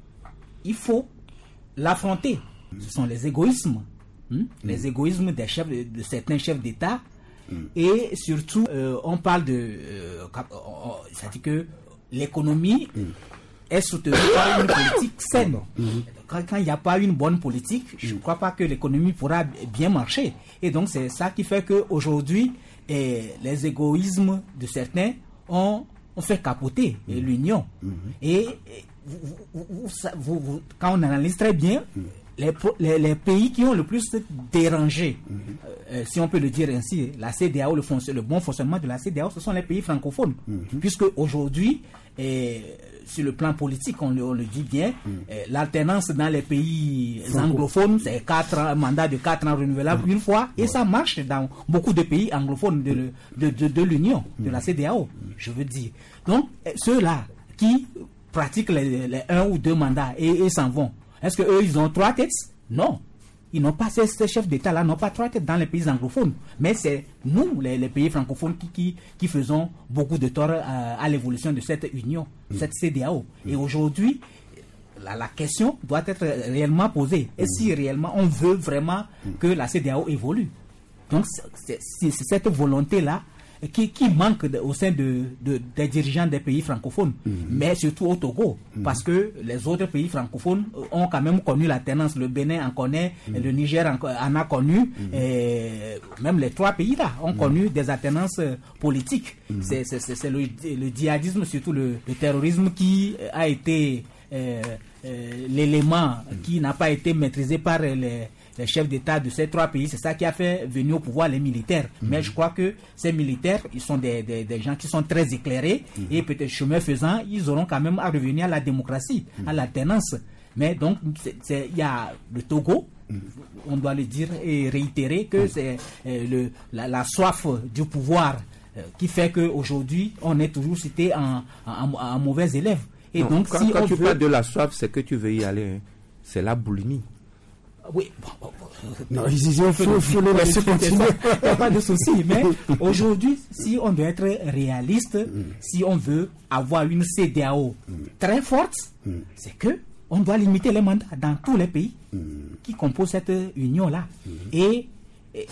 il faut l'affronter. Ce sont les égoïsmes, hein? mm. les égoïsmes des chefs de, de certains chefs d'État, mm. et surtout, euh, on parle de, euh, c'est-à-dire que l'économie mm. est soutenue par une politique saine. Mm. Quand, quand il n'y a pas une bonne politique, mm. je ne crois pas que l'économie pourra bien marcher. Et donc c'est ça qui fait que aujourd'hui, eh, les égoïsmes de certains ont, ont fait capoter mm. l'Union. Mm. Et, et Vous, vous, vous, vous, quand on analyse très bien, mm. les, les, les pays qui ont le plus dérangé, mm. euh, si on peut le dire ainsi, la C D A O, le, le bon fonctionnement de la C D A O, ce sont les pays francophones. Mm. Puisque aujourd'hui, eh, sur le plan politique, on le, on le dit bien, mm. eh, l'alternance dans les pays anglophones, c'est quatre ans, un mandat de quatre ans renouvelable mm. une fois, et ouais. ça marche dans beaucoup de pays anglophones de, de, de, de l'Union, mm. de la C D A O, mm. je veux dire. Donc, eh, ceux-là qui pratiquent les, les un ou deux mandats et, et s'en vont. Est-ce qu'eux, ils ont trois têtes? Non. Ils n'ont pas, ces, ces chefs d'État-là n'ont pas trois têtes dans les pays anglophones. Mais c'est nous, les, les pays francophones, qui, qui, qui faisons beaucoup de tort à, à l'évolution de cette union, mmh. cette C D A O. Mmh. Et aujourd'hui, la, la question doit être réellement posée. Et mmh. si réellement on veut vraiment mmh. que la C D A O évolue? Donc, c'est, c'est, c'est cette volonté-là Qui, qui manque de, au sein de, de, des dirigeants des pays francophones, mm-hmm. mais surtout au Togo, mm-hmm. parce que les autres pays francophones ont quand même connu la tendance. Le Bénin en connaît, mm-hmm. le Niger en, en a connu, mm-hmm. et même les trois pays-là ont mm-hmm. connu des alternances politiques. Mm-hmm. C'est, c'est, c'est, c'est le, le djihadisme, surtout le, le terrorisme, qui a été euh, euh, l'élément mm-hmm. qui n'a pas été maîtrisé par les les chefs d'État de ces trois pays. C'est ça qui a fait venir au pouvoir les militaires. Mmh. Mais je crois que ces militaires, ils sont des, des, des gens qui sont très éclairés, mmh. et peut-être chemin faisant, ils auront quand même à revenir à la démocratie, mmh. à l'alternance. Mais donc, il y a le Togo, mmh. on doit le dire et réitérer que mmh. c'est euh, le, la, la soif du pouvoir euh, qui fait qu'aujourd'hui, on est toujours cité en, en, en mauvais élève. Et non, donc, quand, si quand on tu veut... parles de la soif, c'est que tu veux y aller. Hein. C'est la boulimie. Oui, bon, bon, bon. Non, il faut, faut le laisser continuer. Il n'y a pas de souci. Mais aujourd'hui, si on doit être réaliste, mm. si on veut avoir une C D A O mm. très forte, mm. c'est que on doit limiter les mandats dans tous les pays mm. qui composent cette union-là. Mm. Et, et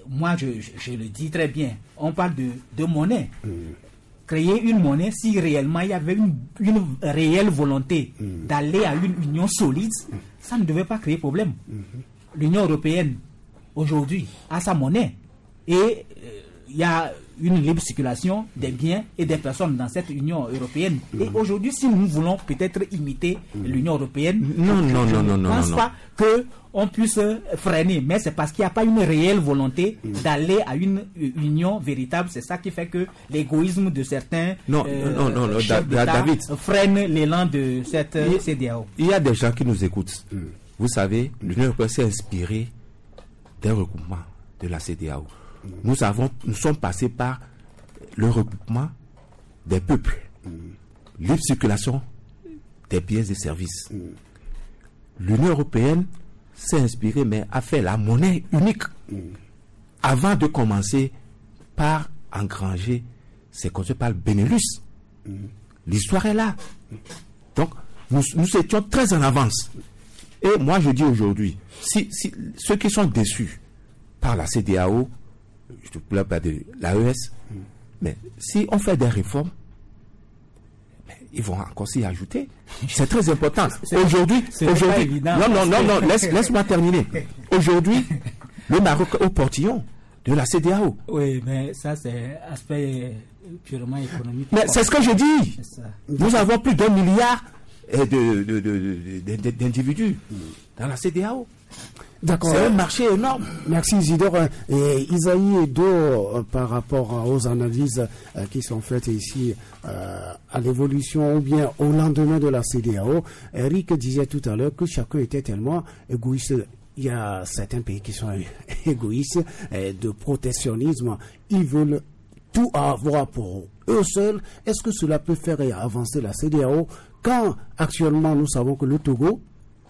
moi je, je, je le dis très bien, on parle de, de monnaie. Mm. Créer une monnaie, si réellement il y avait une, une réelle volonté mm. d'aller à une union solide, mm. ça ne devait pas créer problème. Mm-hmm. L'Union européenne, aujourd'hui, a sa monnaie. Et il euh, y a une libre circulation des biens et des personnes dans cette Union européenne. Mm. Et aujourd'hui, si nous voulons peut-être imiter mm. l'Union européenne, non, non, je non, non, ne non, pense non, pas que on puisse freiner, mais c'est parce qu'il n'y a pas une réelle volonté mm. d'aller à une union véritable. C'est ça qui fait que l'égoïsme de certains non, euh, non, non, non, chefs da, d'État David freine l'élan de cette il, C D A O. Il y a des gens qui nous écoutent. Mm. Vous savez, l'Union européenne s'est inspirée d'un regroupement de la C D A O. Mm. Nous, avons, nous sommes passés par le regroupement des peuples, mm. libre circulation des biens et services. Mm. L'Union européenne s'est inspirée, mais a fait la monnaie unique mm. avant de commencer par engranger ce qu'on appelle Benelux. Mm. L'histoire est là. Donc, nous, nous étions très en avance. Et moi, je dis aujourd'hui, si, si ceux qui sont déçus par la C D A O, je ne parle pas de l'A E S, mm. mais si on fait des réformes, ils vont encore s'y ajouter. C'est très important. C'est, aujourd'hui, c'est aujourd'hui, évident, non, non, non, non, laisse, laisse-moi terminer. Aujourd'hui, le Maroc au portillon de la C D A O. Oui, mais ça, c'est aspect purement économique. Mais c'est ce que je dis. Nous avons plus d'un milliard de, de, de, de, de, d'individus dans la C D A O. D'accord. C'est un marché énorme. Merci Isidore. Et Isaïe Edo, euh, par rapport aux analyses euh, qui sont faites ici euh, à l'évolution ou bien au lendemain de la C D A O, Eric disait tout à l'heure que chacun était tellement égoïste. Il y a certains pays qui sont égoïstes, et de protectionnisme. Ils veulent tout avoir pour eux seuls. Est-ce que cela peut faire avancer la C D A O quand actuellement nous savons que le Togo,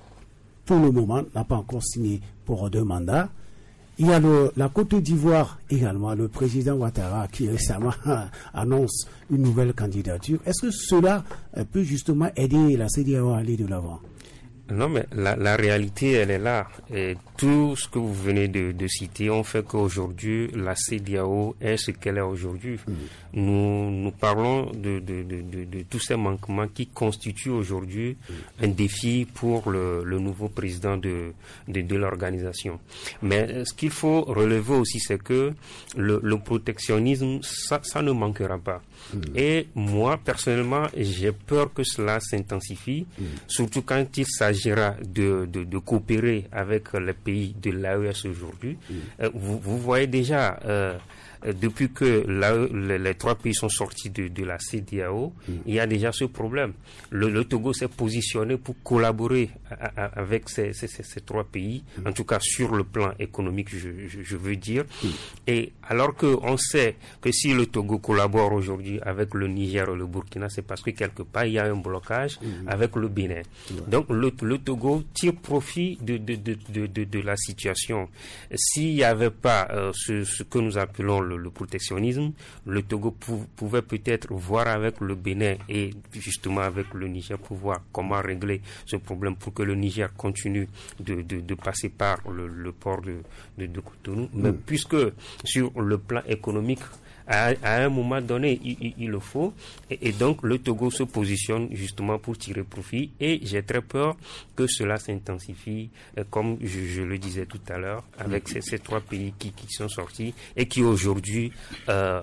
pour le moment, n'a pas encore signé pour deux mandats. Il y a le, la Côte d'Ivoire également, le président Ouattara qui récemment annonce une nouvelle candidature. Est-ce que cela peut justement aider la C D A O à aller de l'avant? Non, mais la, la réalité, elle est là. Et tout ce que vous venez de, de citer, on fait qu'aujourd'hui, la C D A O est ce qu'elle est aujourd'hui. Mmh. Nous, nous parlons de, de, de, de, de tous ces manquements qui constituent aujourd'hui mmh. un défi pour le, le nouveau président de, de, de l'organisation. Mais ce qu'il faut relever aussi, c'est que le, le protectionnisme, ça, ça ne manquera pas. Mmh. Et moi, personnellement, j'ai peur que cela s'intensifie, mmh. surtout quand il s'agira de, de, de coopérer avec les pays de l'A E S aujourd'hui. Mmh. Euh, vous, vous voyez déjà, euh, depuis que la, les, les trois pays sont sortis de, de la C D A O, mmh. il y a déjà ce problème. Le, le Togo s'est positionné pour collaborer a, a, avec ces, ces, ces, ces trois pays, mmh. en tout cas sur le plan économique, je, je, je veux dire. Mmh. Et alors qu'on sait que si le Togo collabore aujourd'hui avec le Niger et le Burkina, c'est parce que quelque part il y a un blocage mmh. avec le Bénin. Mmh. Donc le, le Togo tire profit de, de, de, de, de, de la situation. S'il n'y avait pas euh, ce, ce que nous appelons le, le protectionnisme, le Togo pou, pouvait peut-être voir avec le Bénin et justement avec le Niger pour voir comment régler ce problème pour que le Niger continue de, de, de passer par le, le port de, de, de Cotonou. Mmh. Mais puisque sur le plan économique, à, à un moment donné, il, il, il le faut. Et, et donc, le Togo se positionne justement pour tirer profit. Et j'ai très peur que cela s'intensifie, euh, comme je, je le disais tout à l'heure, avec ces, ces trois pays qui, qui sont sortis et qui aujourd'hui, euh,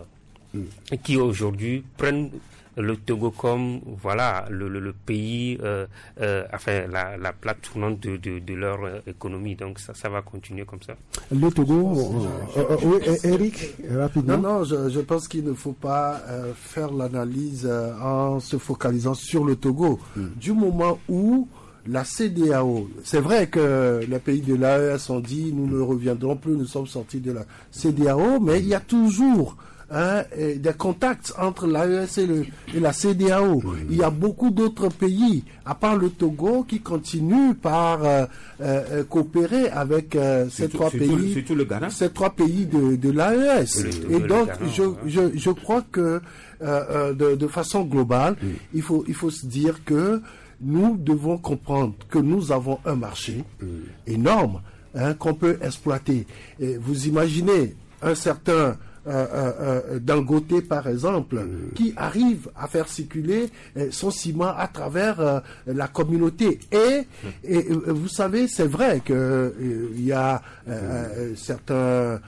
qui aujourd'hui prennent le Togo comme voilà le, le, le pays, euh, euh, enfin la, la plaque tournante de, de, de leur euh, économie. Donc ça, ça va continuer comme ça. Le Togo, euh, euh, oui, Eric, rapidement. Non, non, je, je pense qu'il ne faut pas euh, faire l'analyse euh, en se focalisant sur le Togo. Mm. Du moment où la C D A O, c'est vrai que les pays de l'A E S ont dit nous ne reviendrons plus, nous sommes sortis de la C D A O, mais il y a toujours Hein, des contacts entre l'A E S et, le, et la C D A O. Oui. Il y a beaucoup d'autres pays, à part le Togo, qui continuent par euh, euh, coopérer avec euh, ces trois pays, surtout le Ghana. ces trois pays de, de l'A E S. Le, et donc, Ghana, je, ouais. je, je crois que euh, euh, de, de façon globale, oui. il faut, il faut se dire que nous devons comprendre que nous avons un marché oui. énorme hein, qu'on peut exploiter. Et vous imaginez un certain Euh, euh, Dangote par exemple, mmh. qui arrive à faire circuler euh, son ciment à travers euh, la communauté. Et, mmh. et euh, vous savez, c'est vrai que euh, il y a euh, mmh. certains, euh,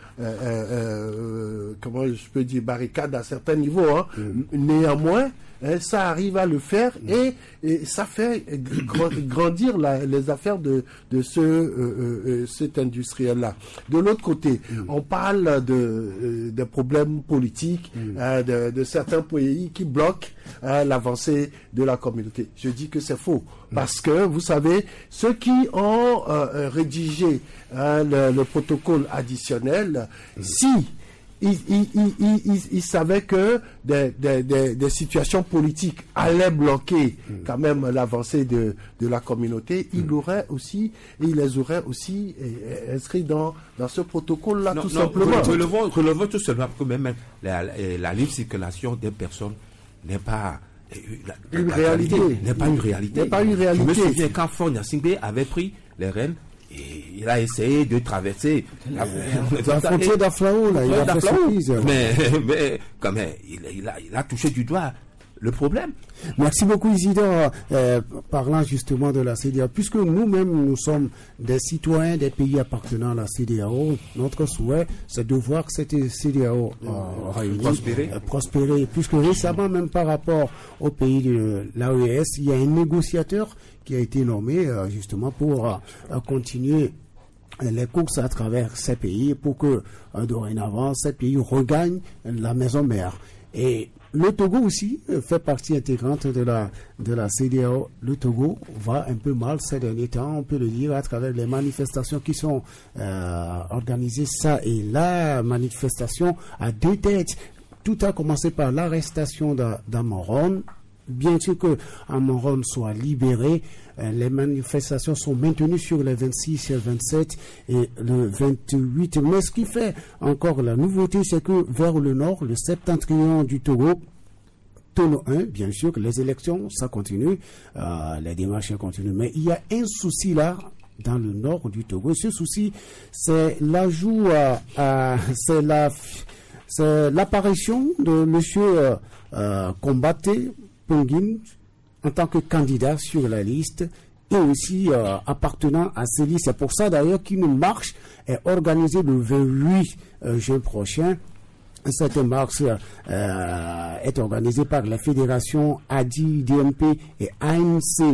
euh, comment je peux dire, barricades à certains niveaux. Hein. Mmh. Néanmoins, hein, ça arrive à le faire mmh. et, et ça fait grandir la, les affaires de, de ce, euh, euh, cet industriel-là. De l'autre côté, mmh. on parle de, euh, de problèmes politiques, mmh. euh, de, de certains pays qui bloquent euh, l'avancée de la communauté. Je dis que c'est faux. Mmh. Parce que, vous savez, ceux qui ont euh, rédigé euh, le, le protocole additionnel, mmh. si Il, il, il, il, il savait que des, des, des, des situations politiques allaient bloquer mmh. quand même l'avancée de, de la communauté. Il mmh. aurait aussi, il les aurait aussi eh, inscrits dans, dans ce protocole-là, tout non, simplement. Relevons, relevons tout simplement que même la, la, la libre circulation des personnes n'est pas la, une la réalité. N'est pas une réalité. N'est pas une réalité. Je me souviens quand Faure Gnassingbé avait pris les rênes. Et il a essayé de traverser la, la frontière d'Aflao, là, il a fait surprise. Mais, mais quand même, il, il, a, il a touché du doigt le problème. Merci beaucoup Isidore, euh, parlant justement de la C D A O, puisque nous-mêmes nous sommes des citoyens des pays appartenant à la C D A O, notre souhait c'est de voir que cette C D A O euh, réunie, prospérer. Euh, prospérer, puisque récemment même par rapport aux pays de l'A E S, il y a un négociateur qui a été nommé euh, justement pour euh, continuer les courses à travers ces pays pour que euh, dorénavant ces pays regagnent la maison mère. Et le Togo aussi fait partie intégrante de la, de la C D A O. Le Togo va un peu mal ces derniers temps, on peut le dire, à travers les manifestations qui sont euh, organisées, ça et la manifestation à deux têtes. Tout a commencé par l'arrestation d'Amoron. Bien sûr que Amoron soit libéré, euh, les manifestations sont maintenues sur les vingt-six, vingt-sept et le vingt-huit. Mais ce qui fait encore la nouveauté, c'est que vers le nord, le septentrion du Togo, Tono un, bien sûr que les élections, ça continue, euh, les démarches continuent. Mais il y a un souci là, dans le nord du Togo. Ce souci, c'est l'ajout, euh, euh, c'est la, c'est l'apparition de monsieur euh, euh, Combaté Pongin en tant que candidat sur la liste et aussi euh, appartenant à ces listes. C'est pour ça d'ailleurs qu'une marche est organisée le vingt-huit euh, juin prochain. Cette marche euh, est organisée par la fédération A D I, D M P et A N C.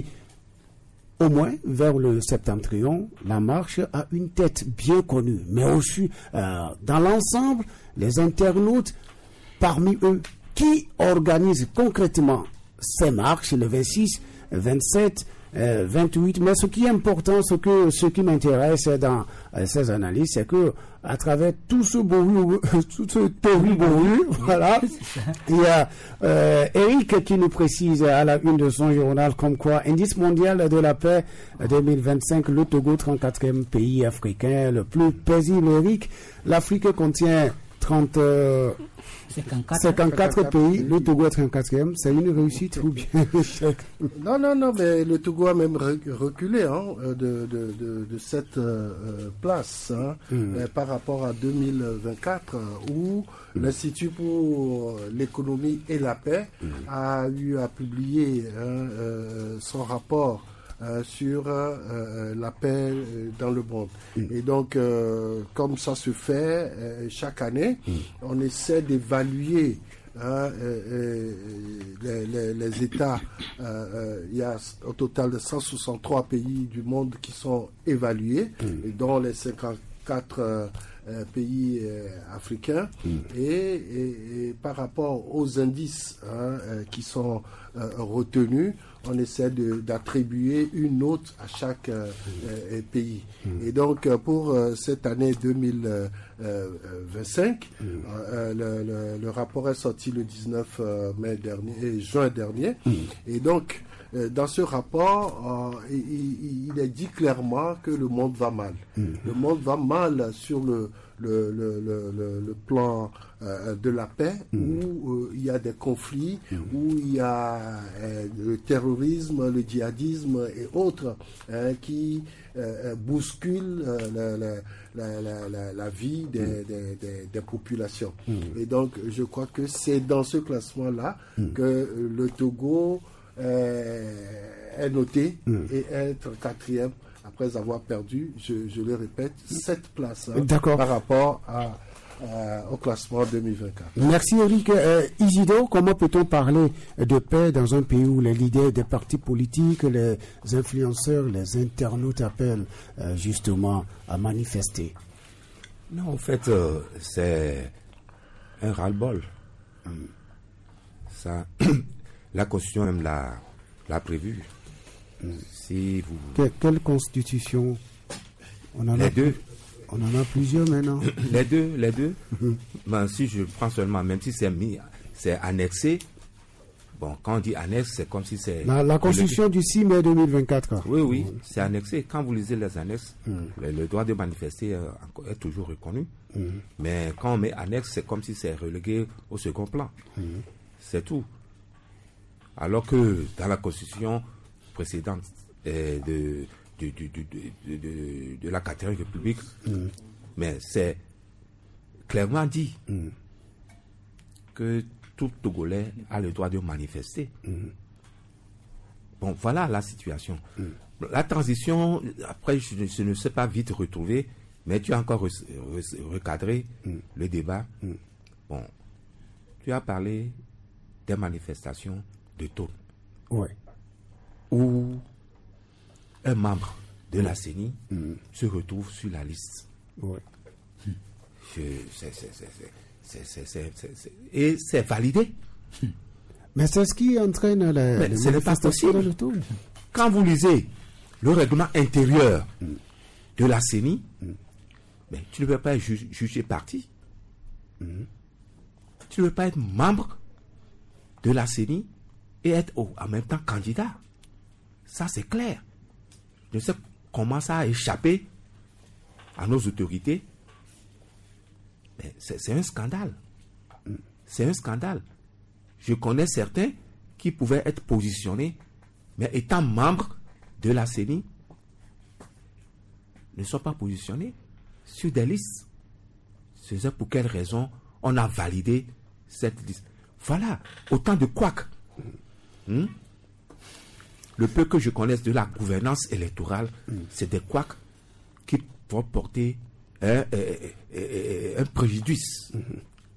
Au moins vers le septentrion, la marche a une tête bien connue. Mais aussi, euh, dans l'ensemble, les internautes, parmi eux, qui organisent concrètement ces marches, le vingt-six, vingt-sept, euh, vingt-huit. Mais ce qui est important, ce, que, ce qui m'intéresse dans euh, ces analyses, c'est que à travers tout ce bourru, tout ce tohu-bourru, voilà, il y a euh, Eric qui nous précise à la une de son journal comme quoi Indice mondial de la paix deux mille vingt-cinq, le Togo, trente-quatrième pays africain le plus paisible. Eric, l'Afrique contient trente, euh, cinquante-quatre pays, le Togo est trente-quatrième, c'est une réussite ou bien échec? Non, non, non, mais le Togo a même reculé hein, de, de, de, de cette euh, place hein, mmh. euh, par rapport à deux mille vingt-quatre où mmh. l'Institut pour l'économie et la paix mmh. a eu à publier hein, euh, son rapport Euh, sur euh, la paix euh, dans le monde. Mm. Et donc, euh, comme ça se fait euh, chaque année, mm. on essaie d'évaluer hein, euh, les, les, les États. Il euh, euh, y a au total de cent soixante-trois pays du monde qui sont évalués, mm. et dont les cinquante-quatre euh, euh, pays euh, africains. Mm. Et, et, et par rapport aux indices hein, euh, qui sont euh, retenus, on essaie d'attribuer une note à chaque euh, euh, pays. Mm. Et donc, euh, pour euh, cette année deux mille vingt-cinq, mm. euh, le, le, le rapport est sorti le dix-neuf mai dernier, juin dernier. Mm. Et donc, euh, dans ce rapport, euh, il, il est dit clairement que le monde va mal. Mmh. Le monde va mal sur le, le, le, le, le plan euh, de la paix, mmh. où euh, il y a des conflits, mmh. où il y a euh, le terrorisme, le djihadisme et autres hein, qui euh, bousculent euh, la, la, la, la, la vie des, mmh. des, des, des populations. Mmh. Et donc, je crois que c'est dans ce classement-là mmh. que le Togo euh, est noté mmh. et être quatrième après avoir perdu, je, je le répète, sept places hein, par rapport à, à, au classement deux mille vingt-quatre. Merci Eric. Euh, Isidore, comment peut-on parler de paix dans un pays où les leaders des partis politiques, les influenceurs, les internautes appellent euh, justement à manifester? Non, en fait, euh, c'est un ras-le-bol. Hum. Ça, la Constitution même l'a, l'a prévu. Si vous... Que, quelle constitution? On en les a deux. Plus, on en a plusieurs maintenant. Les deux, les deux. Mm-hmm. Ben, si je prends seulement, même si c'est mis, c'est annexé. Bon, quand on dit annexe, c'est comme si c'est... La, la constitution le... du six mai deux mille vingt-quatre. Oui, oui, mm. c'est annexé. Quand vous lisez les annexes, mm. le, le droit de manifester euh, est toujours reconnu. Mm. Mais quand on met annexe, c'est comme si c'est relégué au second plan. Mm. C'est tout. Alors que dans la constitution précédente euh, de, de, de, de, de, de, de la quatrième République, mm. mais c'est clairement dit mm. que tout Togolais a le droit de manifester. Mm. Bon, voilà la situation. Mm. La transition, après, je, je ne sais pas vite retrouver, mais tu as encore re, re, recadré mm. le débat. Mm. Bon, tu as parlé des manifestations de Tône. Oui. Où un membre de la C E N I mm. se retrouve sur la liste. Oui. Je, c'est, c'est, c'est, c'est, c'est, c'est, c'est, c'est, et c'est validé. Mais c'est ce qui entraîne la, les manifestations de Tône. Quand vous lisez le règlement intérieur mm. de la C E N I, mm. mais tu ne peux pas être ju- jugé parti. Mm. Tu ne peux pas être membre de la C E N I et être oh, en même temps candidat. Ça, c'est clair. Je sais comment ça a échappé à nos autorités. Mais c'est, c'est un scandale. C'est un scandale. Je connais certains qui pouvaient être positionnés, mais étant membres de la C E N I, ne sont pas positionnés sur des listes. C'est pour quelle raison on a validé cette liste. Voilà, autant de couacs. Hmm? Le peu que je connaisse de la gouvernance électorale, mm. c'est des couacs qui vont porter un, un, un, un préjudice mm.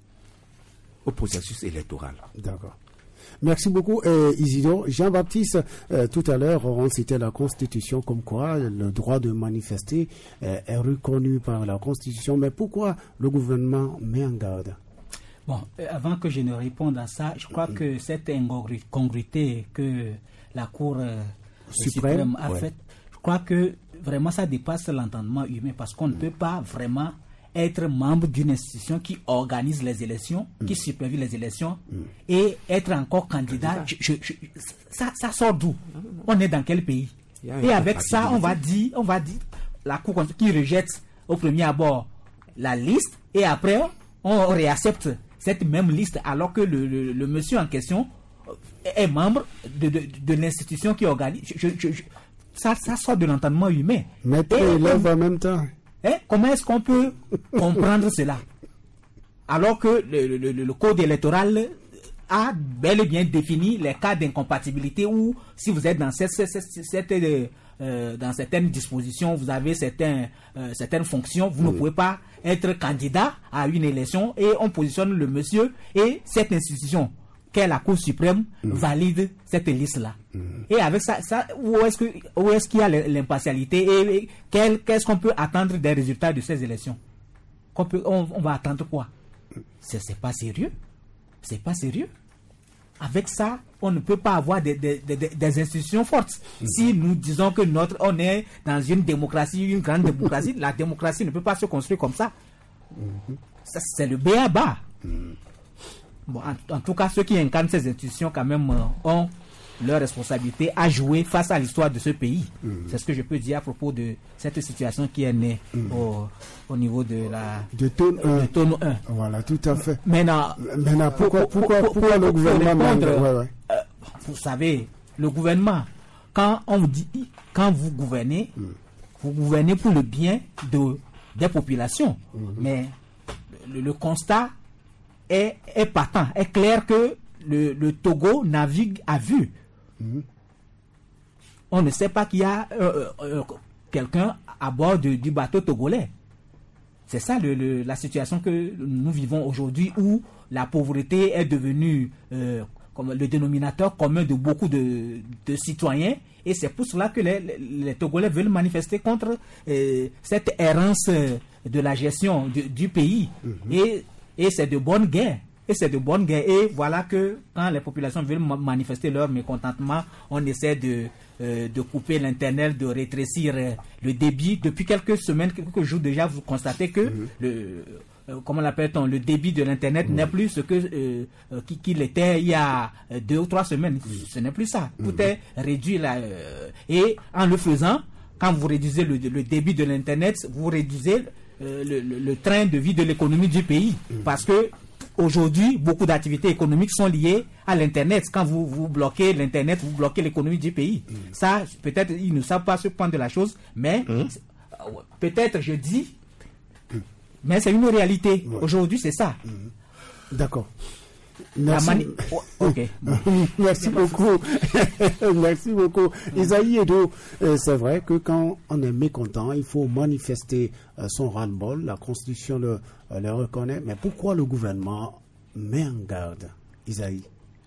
au processus électoral. D'accord. Merci beaucoup, euh, Isidore. Jean-Baptiste, euh, tout à l'heure, on citait la Constitution comme quoi le droit de manifester euh, est reconnu par la Constitution. Mais pourquoi le gouvernement met en garde? Bon, euh, avant que je ne réponde à ça, je crois mm. que cette incongruité que la Cour euh, suprême, suprême a ouais. faite, je crois que vraiment ça dépasse l'entendement humain parce qu'on mm. ne peut pas vraiment être membre d'une institution qui organise les élections, mm. qui supervise les élections mm. et être encore candidat. Je, je, je, ça, ça sort d'où? On est dans quel pays? Et avec ça, on va dire, on va dire la Cour qui rejette au premier abord la liste et après on réaccepte cette même liste alors que le, le, le monsieur en question est membre de, de, de l'institution qui organise. Je, je, je, ça, ça sort de l'entendement humain. Mais tu élèves en même temps. Hein, comment est-ce qu'on peut comprendre cela? Alors que le, le, le, le code électoral a bel et bien défini les cas d'incompatibilité où si vous êtes dans cette, cette, cette, cette euh, dans certaines dispositions, vous avez certains, euh, certaines fonctions, vous oui. ne pouvez pas être candidat à une élection et on positionne le monsieur et cette institution qu'est la Cour suprême mmh. valide cette liste-là. Mmh. Et avec ça, ça où est-ce que où est-ce qu'il y a l'impartialité et, et quel, qu'est-ce qu'on peut attendre des résultats de ces élections? Qu'on peut, on, on va attendre quoi? C'est, c'est pas sérieux. C'est pas sérieux. Avec ça, on ne peut pas avoir des, des, des, des institutions fortes. Mmh. Si nous disons que notre, on est dans une démocratie, une grande démocratie, la démocratie ne peut pas se construire comme ça. Mmh. Ça c'est le b a ba. Mmh. bon, en, en tout cas, ceux qui incarnent ces institutions, quand même, euh, ont leur responsabilité à jouer face à l'histoire de ce pays. Mmh. C'est ce que je peux dire à propos de cette situation qui est née mmh. au, au niveau de la de Tone un. Tone un. Voilà, tout à fait. Maintenant, Maintenant pourquoi, pourquoi, pourquoi, pourquoi le gouvernement... Répondre, ouais, ouais. Euh, vous savez, le gouvernement, quand on vous dit, quand vous gouvernez, mmh. vous gouvernez pour le bien de, des populations. Mmh. Mais le, le constat est, est patent, est clair que le, le Togo navigue à vue. Mmh. On ne sait pas qu'il y a euh, euh, quelqu'un à bord de, du bateau togolais. C'est ça le, le, la situation que nous vivons aujourd'hui, où la pauvreté est devenue euh, comme le dénominateur commun de beaucoup de, de citoyens, et c'est pour cela que les, les, les Togolais veulent manifester contre euh, cette errance de la gestion du, du pays. Mmh. Et, et c'est de bonne guerre. Et c'est de bonne guerre. Et voilà que quand les populations veulent manifester leur mécontentement, on essaie de, euh, de couper l'Internet, de rétrécir euh, le débit. Depuis quelques semaines, quelques jours déjà, vous constatez que mmh. le, euh, comment l'appelle-t-on, le débit de l'Internet mmh. n'est plus ce que euh, euh, qu'il était il y a deux ou trois semaines. Mmh. Ce n'est plus ça. Tout mmh. est réduit là. Euh, et en le faisant, quand vous réduisez le, le débit de l'Internet, vous réduisez euh, le, le, le train de vie de l'économie du pays. Mmh. Parce que aujourd'hui, beaucoup d'activités économiques sont liées à l'Internet. Quand vous, vous bloquez l'Internet, vous bloquez l'économie du pays. Mmh. Ça, peut-être, ils ne savent pas ce point de la chose, mais mmh. peut-être, je dis, mmh. mais c'est une réalité. Ouais. Aujourd'hui, c'est ça. Mmh. D'accord. Merci. Mani... Oh, okay. Merci beaucoup. Merci beaucoup. Isaïe Edo, euh, c'est vrai que quand on est mécontent, il faut manifester euh, son ras-le-bol. La Constitution le, euh, le reconnaît. Mais pourquoi le gouvernement met en garde, Isaïe?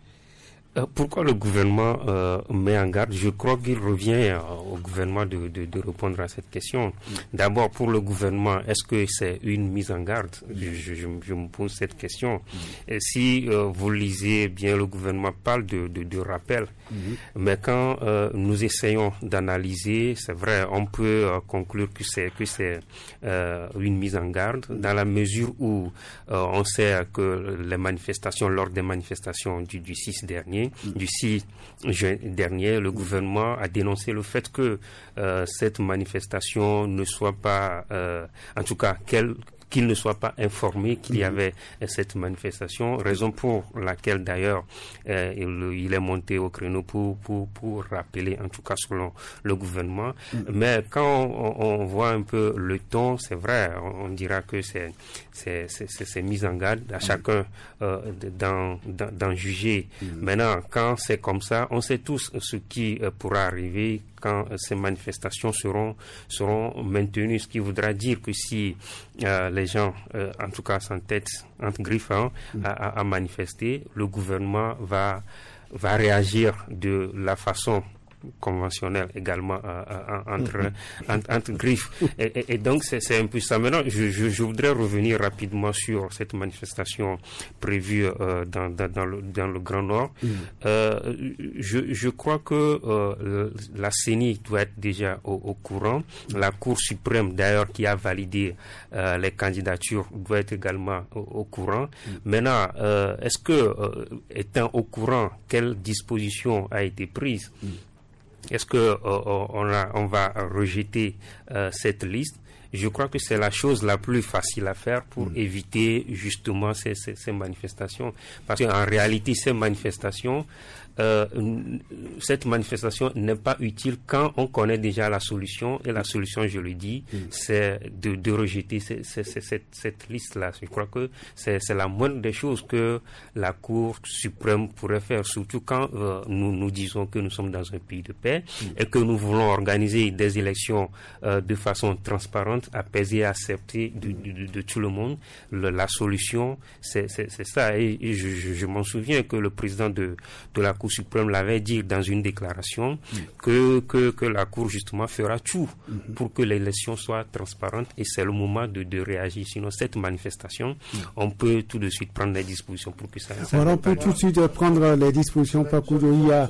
Euh, pourquoi le gouvernement euh, met en garde? Je crois qu'il revient euh, au gouvernement de, de, de répondre à cette question. Mm. D'abord, pour le gouvernement, est-ce que c'est une mise en garde? mm. je, je, je me pose cette question. Mm. Et si euh, vous lisez bien, le gouvernement parle de, de, de rappel. Mm. Mais quand euh, nous essayons d'analyser, c'est vrai, on peut euh, conclure que c'est que c'est euh, une mise en garde, mm. dans la mesure où euh, on sait que les manifestations, lors des manifestations du, du six dernier, du six juin dernier, le gouvernement a dénoncé le fait que euh, cette manifestation ne soit pas, euh, en tout cas, qu'elle qu'il ne soit pas informé qu'il y avait euh, cette manifestation, raison pour laquelle d'ailleurs euh, il, il est monté au créneau pour, pour, pour rappeler, en tout cas selon le gouvernement. Mm. Mais quand on, on voit un peu le ton, c'est vrai, on, on dira que c'est, c'est, c'est, c'est, c'est mis en garde à chacun euh, d'en, d'en, d'en juger. Mm. Maintenant, quand c'est comme ça, on sait tous ce qui euh, pourra arriver quand euh, ces manifestations seront, seront maintenues, ce qui voudra dire que si euh, les gens, euh, en tout cas s'entêtent entre griffes, hein, mm. à, à manifester, le gouvernement va, va réagir de la façon conventionnelle également euh, euh, entre, mm-hmm. entre, entre griffes. Et, et, et donc, c'est, c'est un peu ça. Maintenant, je, je, je voudrais revenir rapidement sur cette manifestation prévue euh, dans, dans, dans, le, dans le Grand Nord. Mm. Euh, je, je crois que euh, la C E N I doit être déjà au, au courant. Mm. La Cour suprême, d'ailleurs, qui a validé euh, les candidatures, doit être également au, au courant. Mm. Maintenant, euh, est-ce que, euh, étant au courant, quelle disposition a été prise? Mm. Est-ce que euh, on, a, on va rejeter euh, cette liste? Je crois que c'est la chose la plus facile à faire pour mmh. éviter justement ces, ces, ces manifestations. Parce qu'en réalité, ces manifestations, euh, cette manifestation n'est pas utile quand on connaît déjà la solution. Et la solution, je le dis, mmh. c'est de, de rejeter ces, ces, ces, cette, cette liste-là. Je crois que c'est, c'est la moindre des choses que la Cour suprême pourrait faire, surtout quand euh, nous nous disons que nous sommes dans un pays de paix mmh. et que nous voulons organiser des élections euh, de façon transparente, apaisée et acceptée de, de, de, de tout le monde. Le, la solution, c'est, c'est, c'est ça. Et, et je, je, je m'en souviens que le président de, de la Cour suprême l'avait dit dans une déclaration mmh. que, que, que la Cour justement fera tout mmh. pour que l'élection soit transparente, et c'est le moment de, de réagir. Sinon, cette manifestation, mmh. on peut tout de suite prendre des dispositions pour que ça... ça voilà, on peut tout de suite prendre les dispositions. Il y a...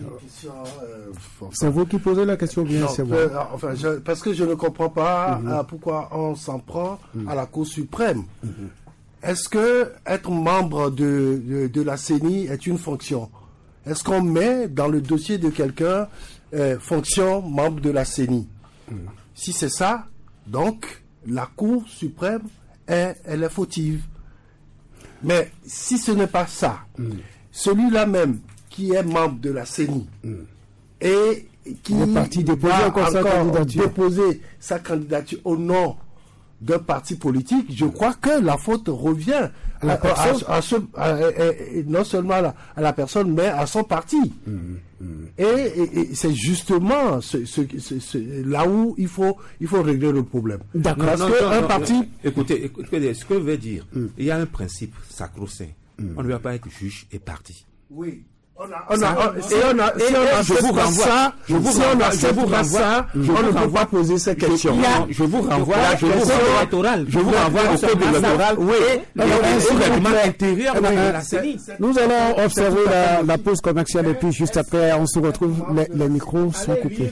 C'est vous qui posez la question, bien non, c'est moi. Euh, enfin, je, parce que je ne comprends pas mmh. euh, pourquoi on s'en prend mmh. à la Cour suprême. Mmh. est-ce que être membre de, de, de la C E N I est une fonction? Est-ce qu'on met dans le dossier de quelqu'un euh, fonction membre de la C E N I? Mmh. Si c'est ça, donc la Cour suprême, est, elle est fautive. Mais si ce n'est pas ça, mmh. celui-là même qui est membre de la C E N I mmh. et qui parti déposer va encore sa encore candidature. déposer sa candidature au nom d'un parti politique, je crois que la faute revient à la personne, à, à, à ce, à, à, non seulement à la, à la personne, mais à son parti. Mmh, mmh. Et, et, et c'est justement ce, ce, ce, ce, là où il faut, il faut régler le problème. D'accord. Parce non, que non, un non, parti... non. Écoutez, écoutez, ce que veut dire, mmh. il y a un principe sacro-saint. Mmh. On ne va pas être juge et parti. Oui. On a, on a, on, si on a, si on a, je vous renvoie ça, je vous si on a, je vous renvoie ça, on ne peut pas poser ces questions. Je, je vous renvoie, je vous renvoie, je vous renvoie au code électoral, oui, et au règlement intérieur de la C E N I. Nous allons observer la, la pause commerciale et puis juste après, on se retrouve, les, les micros sont coupés.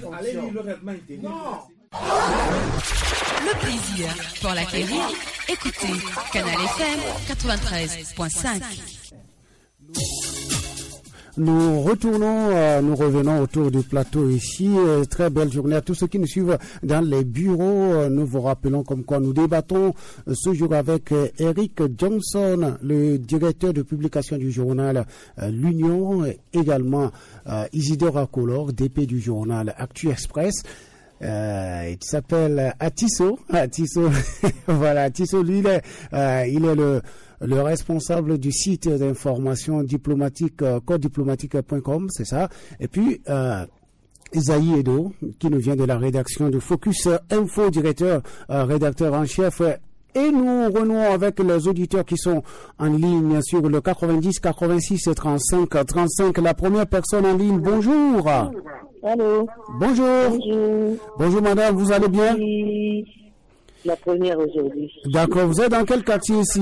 Le plaisir pour l'acquérir, écoutez Canal F M quatre-vingt-treize point cinq. Nous retournons, euh, nous revenons autour du plateau ici. Euh, très belle journée à tous ceux qui nous suivent dans les bureaux. Euh, nous vous rappelons comme quoi nous débattons euh, ce jour avec euh, Eric Johnson, le directeur de publication du journal euh, L'Union, et également euh, Isidore Akolor, D P du journal Actu Express. Euh, il s'appelle Atisso. Atisso, voilà, Atisso, lui, il est, euh, il est le le responsable du site d'information diplomatique, euh, code diplomatique point com, c'est ça. Et puis, euh, Isaïe Edo, qui nous vient de la rédaction de Focus Info, directeur, euh, rédacteur en chef. Et nous renouons avec les auditeurs qui sont en ligne sur le quatre-vingt-dix, quatre-vingt-six, trente-cinq, trente-cinq. La première personne en ligne, bonjour. Allô. Bonjour. Bonjour. Bonjour madame, vous allez bien? Oui. La première aujourd'hui. D'accord, vous êtes dans quel quartier ici?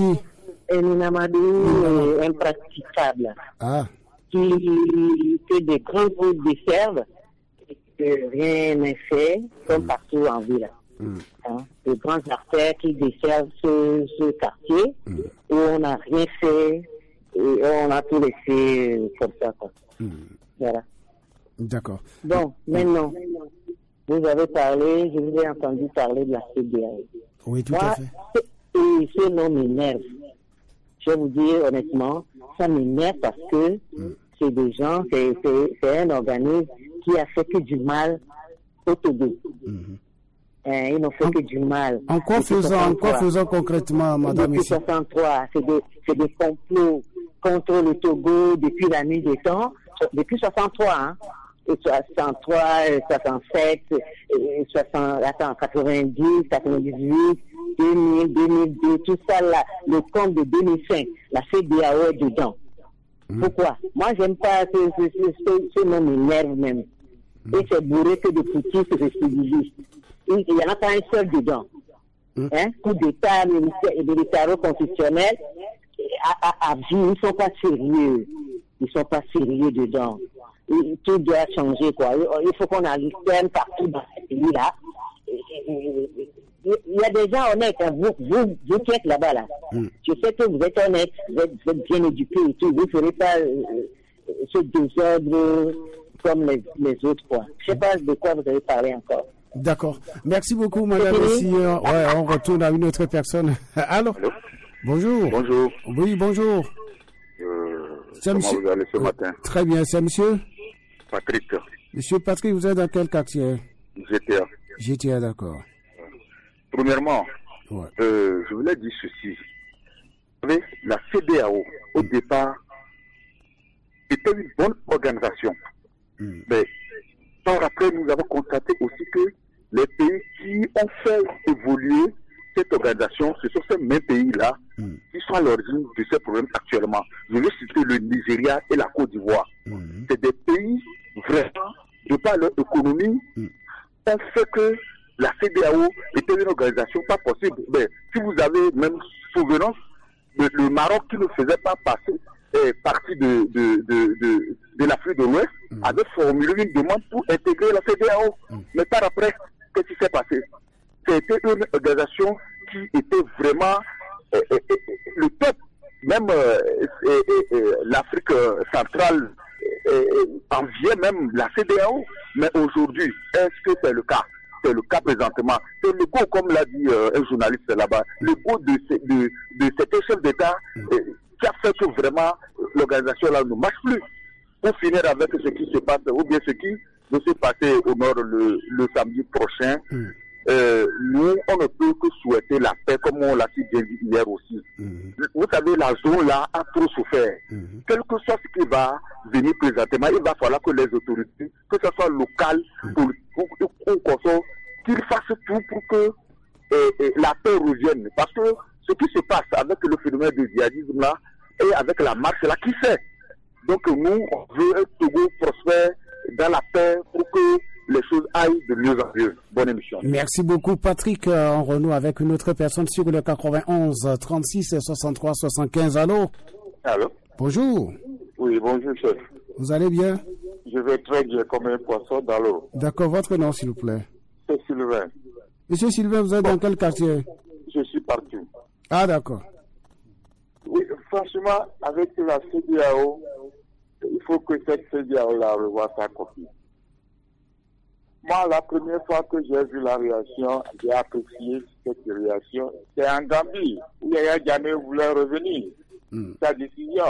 Eminamadou, impraticable. Ah. Qui, que des grands groupes desservent et que rien n'est fait, comme mm. partout en ville. Mm. Hein, de grandes artères qui desservent ce, ce quartier mm. où on n'a rien fait et on a tout laissé comme ça. Quoi. Mm. Voilà. D'accord. Bon, maintenant, vous avez parlé, je vous ai entendu parler de la C D A O. Oui, tout Moi, à fait. Et ce nom m'énerve. Je vais vous dire honnêtement, ça m'énerve parce que mm. c'est des gens, c'est, c'est, c'est un organisme qui a fait que du mal au Togo. Mm-hmm. Hein, ils n'ont fait en, que du mal. En quoi faisant, en quoi faisant concrètement, madame? Depuis soixante-trois, c'est des, c'est des complots contre le Togo depuis la nuit des temps, depuis soixante-trois, hein. Et soixante-trois, soixante-sept, soixante, attends, quatre-vingt-dix, quatre-vingt-dix-huit, deux mille, deux mille deux, tout ça là, le compte de deux mille cinq, la C D A O est dedans. Mmh. Pourquoi? Moi, j'aime pas ce, ce, ce, ce, ce nom m'énerve même. Mmh. Et c'est bourré que de poutistes récidivistes. Il n'y en a pas un seul dedans. Mmh. Hein? Coup d'État militaro-constitutionnel, à, à, à vie, ils ne sont pas sérieux. Ils ne sont pas sérieux dedans. Et tout doit changer, quoi. Il faut qu'on alterne partout dans ce pays-là. Il y a des gens honnêtes, hein. vous, vous, vous qui êtes là-bas, là. Mm. Je sais que vous êtes honnête, vous êtes, vous êtes bien éduqués et tout. Vous ne ferez pas euh, ce désordre comme les, les autres, quoi. Je ne sais pas de quoi vous avez parlé encore. D'accord. Merci beaucoup, madame. Aussi, euh, ouais, on retourne à une autre personne. Alors, Allô? Bonjour. Bonjour. Oui, bonjour. Euh, c'est comment monsieur... vous allez ce matin? Très bien, c'est monsieur Patrick. Monsieur Patrick, vous êtes dans quel quartier? G T A. G T A, d'accord. Premièrement, ouais. euh, je voulais dire ceci. Vous savez, la C D A O, au mm. départ, était une bonne organisation. Mm. Mais par après, nous avons constaté aussi que les pays qui ont fait évoluer cette organisation, ce sont ces mêmes pays-là mm. qui sont à l'origine de ces problèmes actuellement. Je veux citer le Nigeria et la Côte d'Ivoire. Mm. C'est des pays vraiment, de par leur économie, mm. ont fait que la C D A O était une organisation pas possible. Mais si vous avez même souvenance, le, le Maroc qui ne faisait pas passer eh, partie de, de, de, de, de l'Afrique de l'Ouest mm. avait formulé une demande pour intégrer la C D A O. Mm. Mais par après, qu'est-ce qui s'est passé? C'était une organisation qui était vraiment... Eh, eh, eh, le même euh, et, et, et, l'Afrique centrale enviait même la C D A O. Mais aujourd'hui, est-ce que c'est le cas? C'est le cas présentement. C'est le go, comme l'a dit euh, un journaliste là-bas, le go de, de, de cet chef d'État euh, qui a fait que vraiment l'organisation là ne marche plus. Pour finir avec ce qui se passe, ou bien ce qui va se passer au nord le, le samedi prochain, mm. euh, nous, on ne peut que souhaiter la paix, comme on l'a dit hier aussi. Mm. Vous savez, la zone là a trop souffert. Mm. Quel que soit ce qui va venir présentement, il va falloir que les autorités, que ce soit local, mm. pour, pour, pour, pour qu'ils fassent tout pour que et, et la paix revienne. Parce que ce qui se passe avec le phénomène du djihadisme là, et avec la marche là, qui fait? Donc nous, on veut un Togo prospère dans la paix pour que les choses aillent de mieux en mieux. Bonne émission. Merci beaucoup Patrick. On renoue avec une autre personne sur le quatre-vingt-onze trente-six soixante-trois soixante-quinze. Allô? Allô? Bonjour. Oui, bonjour chef. Vous allez bien? Je vais très bien comme un poisson dans l'eau. D'accord, votre nom s'il vous plaît? C'est Sylvain. Monsieur Sylvain, vous êtes bon. Dans quel quartier? Je suis partout. Ah d'accord. Oui, franchement, avec la C D A O, il faut que cette C D A O-là revoie sa copie. Moi, la première fois que j'ai vu la réaction, j'ai apprécié cette réaction. C'est en Gambie, où Yaya Jammeh voulait revenir. Mm. Sa décision.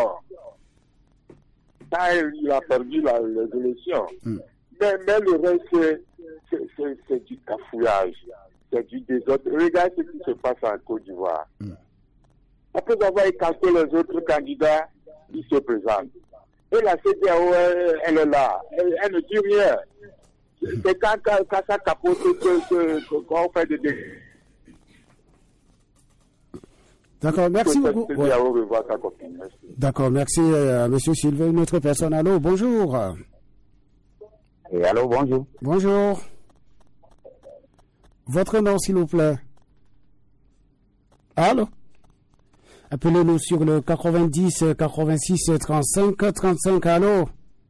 Quand il a perdu la, les élections. Mm. Mais, mais le reste, c'est, c'est, c'est du cafouillage. C'est du désordre. Regarde ce qui se passe en Côte d'Ivoire. Mm. Après avoir écarté les autres candidats, ils se présentent. Et la C D A O, elle, elle est là. Elle, elle ne dit rien. C'est quand, quand, quand ça capote que, que, que, qu'on fait des dégâts. D'accord, merci beaucoup. Ouais. D'accord, merci euh, Monsieur Sylvain. Une autre personne, allô, bonjour. Et allô, bonjour. Bonjour. Votre nom, s'il vous plaît. Allô? Appelez-nous sur le quatre-vingt-dix quatre-vingt-six trente-cinq trente-cinq. Allô?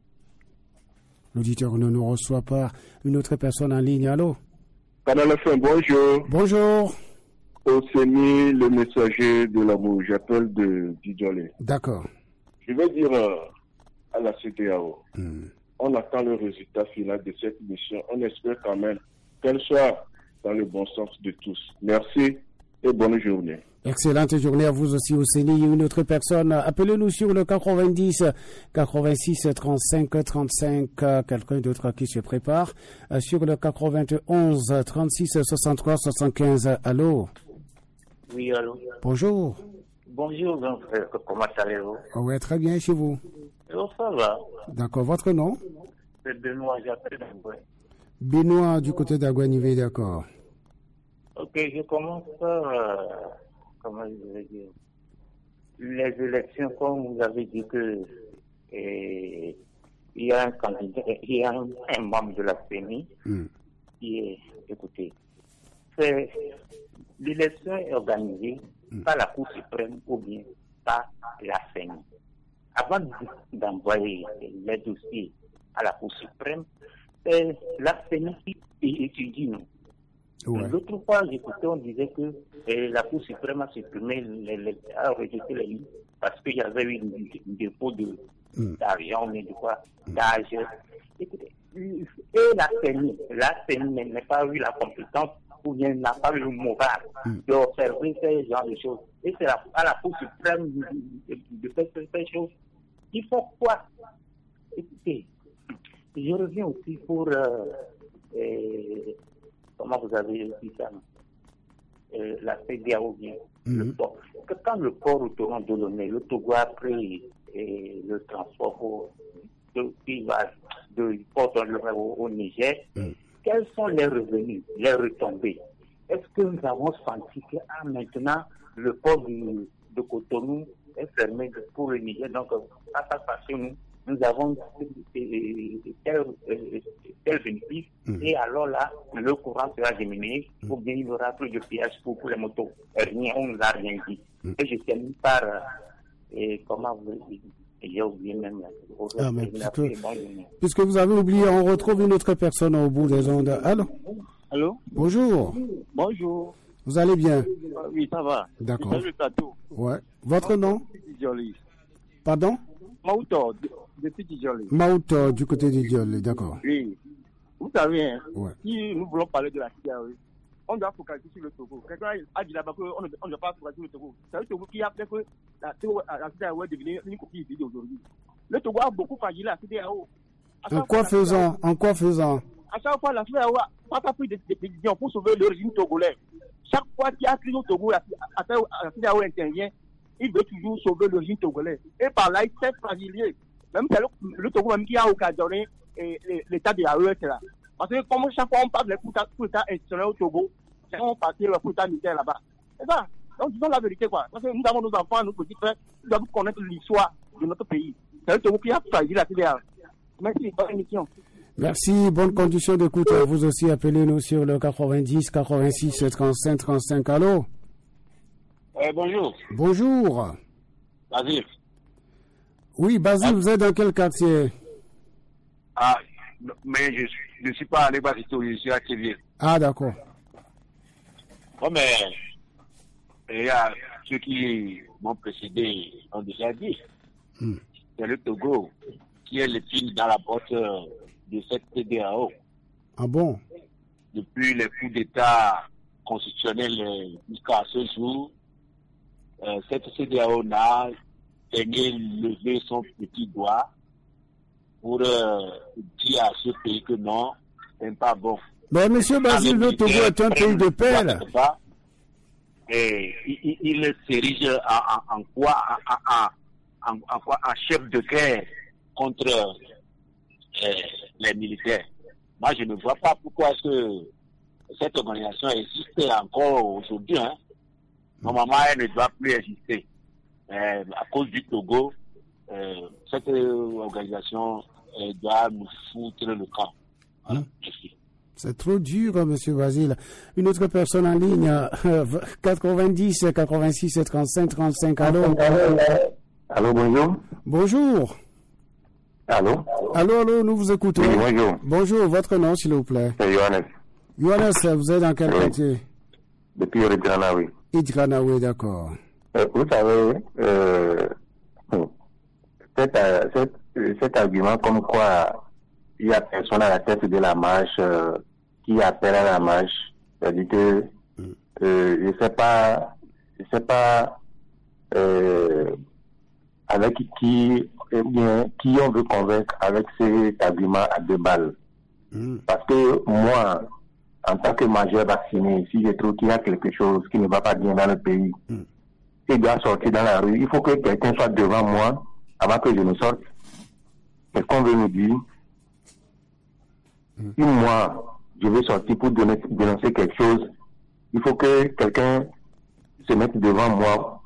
L'auditeur ne nous reçoit pas. Une autre personne en ligne. Allô? Canal F M, bonjour. Bonjour. Oseni, le messager de l'amour. J'appelle de Didjolé. D'accord. Je vais dire euh, à la C D A O, hmm. on attend le résultat final de cette mission. On espère quand même qu'elle soit dans le bon sens de tous. Merci et bonne journée. Excellente journée à vous aussi, Oseni. Une autre personne, appelez-nous sur le quatre-vingt-dix quatre-vingt-six trente-cinq trente-cinq. Quelqu'un d'autre qui se prépare. Sur le quatre-vingt-onze trente-six soixante-trois soixante-quinze. Allô? Oui, allô. Bonjour. Bonjour, grand frère. Comment allez-vous? Oui, très bien, chez vous. Oh, ça va. D'accord. Votre nom? C'est Benoît, j'appelle d'Agouin. Benoît, du côté d'Agouin-Nivé, d'accord. Ok, je commence par... Euh... Comment je vais dire, les élections, comme vous avez dit que eh, il y a un candidat, il y a un, un membre de la C E N I mm. qui est, écoutez, c'est, l'élection est organisée mm. par la Cour suprême ou bien par la C E N I. Avant d'envoyer les dossiers à la Cour suprême, c'est la C E N I qui étudie nous. Ouais. L'autre fois, j'écoutais, on disait que eh, la Cour suprême a supprimé, les, les, a rejeté les listes parce qu'il y avait eu un dépôt de, mm. d'argent, mais de quoi, d'âge. Écoutez, et la C E N I, la C E N I n'a pas eu la compétence ou bien n'a pas eu le moral mm. d'observer ces genres de choses. Et c'est la, à la Cour suprême de, de, de faire ces choses. Il faut quoi? Écoutez, je reviens aussi pour... Euh, eh, comment vous avez dit ça, euh, la C D A O bien, mm-hmm. le port. Que quand le port retourne de Lomé, le Togo a pris et le transport pour, de, qui va de port au, au Niger, mm. quels sont les revenus, les retombées? Est-ce que nous avons senti que ah, maintenant le port de, de Cotonou est fermé pour le Niger, donc ça ça passe chez nous? Nous avons tel, tel bénéfice mmh. et alors là, le courant sera diminué mmh. ou bien il y aura plus de péage pour, pour les motos. Rien, on ne nous a rien dit. Mmh. Et je termine par, et comment vous dites, j'ai oublié même la ah, mais puisque, puisque vous avez oublié, on retrouve une autre personne au bout des ondes. Allô? Allô? Bonjour. Bonjour. Vous allez bien? Oui, ça va. D'accord. Salut, Tatou. Ouais. Votre nom? Djoli. Pardon? Maouto, depuis Djoli. Maouto, du côté de Djoli, d'accord. Oui. Vous savez, hein, ouais. si nous voulons parler de la C D A O, on doit focaliser sur le Togo. Quelqu'un a dit là-bas qu'on ne, on ne doit pas focaliser sur le Togo. C'est le Togo qui a fait que la, la C D A O est devenue une copie vide aujourd'hui. Le Togo a beaucoup fragilé la C D A O. En quoi faisant? En quoi faisant? À chaque fois, la C D A O n'a pas pris des décisions pour sauver le régime togolais. Chaque fois qu'il y a crise au Togo, la, la C D A O intervient, il veut toujours sauver le régime togolais. Et par là, il s'est fragilisé. Même c'est le, le Togo même qui a occasionné l'état de la E S là. Parce que comme chaque fois on parle de coup d'État institutionnel au Togo, c'est on parle de coup d'État militaire là-bas. C'est ça. Donc disons la vérité quoi. Parce que nous avons nos enfants, nos petits frères, nous devons connaître l'histoire de notre pays. C'est le Togo qui a fragile la C D A O. Merci, bonne émission. Merci, bonne condition d'écoute. Vous aussi appelez-nous sur le quatre-vingt-dix, quatre-vingt-six, trente-cinq, trente-cinq. Allô? Euh, bonjour. Bonjour. Basile. Oui, Basile, ah. Vous êtes dans quel quartier? Ah, mais je suis, je suis pas allé Basito, je suis à Kéville. Ah, d'accord. Bon, mais il y a ceux qui m'ont précédé ont déjà dit. Hmm. C'est le Togo qui est l'épine dans la botte de cette C D A O. Ah bon? Depuis les coups d'État constitutionnels jusqu'à ce jour, euh, cette C D A O n'a aimé lever son petit doigt pour euh, dire à ce pays que non, c'est pas bon. Mais monsieur Basile, le Togo est un pays de paix. Et il, il s'érige en, en, en quoi, en, en, en quoi, en chef de guerre contre euh, les militaires. Moi, je ne vois pas pourquoi est-ce que cette organisation existe encore aujourd'hui. Hein. Normalement, elle ne doit plus exister. Euh, à cause du Togo, euh, cette organisation euh, doit nous foutre le camp. Voilà. Hein? Merci. C'est trop dur, hein, monsieur Basile. Une autre personne en ligne, euh, quatre-vingt-dix, quatre-vingt-six, trente-cinq, trente-cinq. Allô? Allô, bonjour. Bonjour. Allô? Allô, allô, nous vous écoutons. Oui, bonjour. Bonjour, votre nom, s'il vous plaît. C'est Johannes. Johannes, vous êtes dans quel oui. quartier? Depuis Idrana, oui. Idrana, oui, d'accord. Euh, vous savez, euh, cet, cet, cet argument comme quoi il y a personne à la tête de la marche euh, qui appelle à la marche, c'est-à-dire que euh, je ne sais pas, je sais pas euh, avec qui, eh bien, qui on veut convaincre avec cet argument à deux balles. Mm. Parce que moi, en tant que majeur vacciné, si je trouve qu'il y a quelque chose qui ne va pas bien dans le pays, mm. il doit sortir dans la rue. Il faut que quelqu'un soit devant moi avant que je ne sorte. Qu'est-ce qu'on veut nous dire? Mm. Si moi, je vais sortir pour donner, dénoncer quelque chose, il faut que quelqu'un se mette devant moi.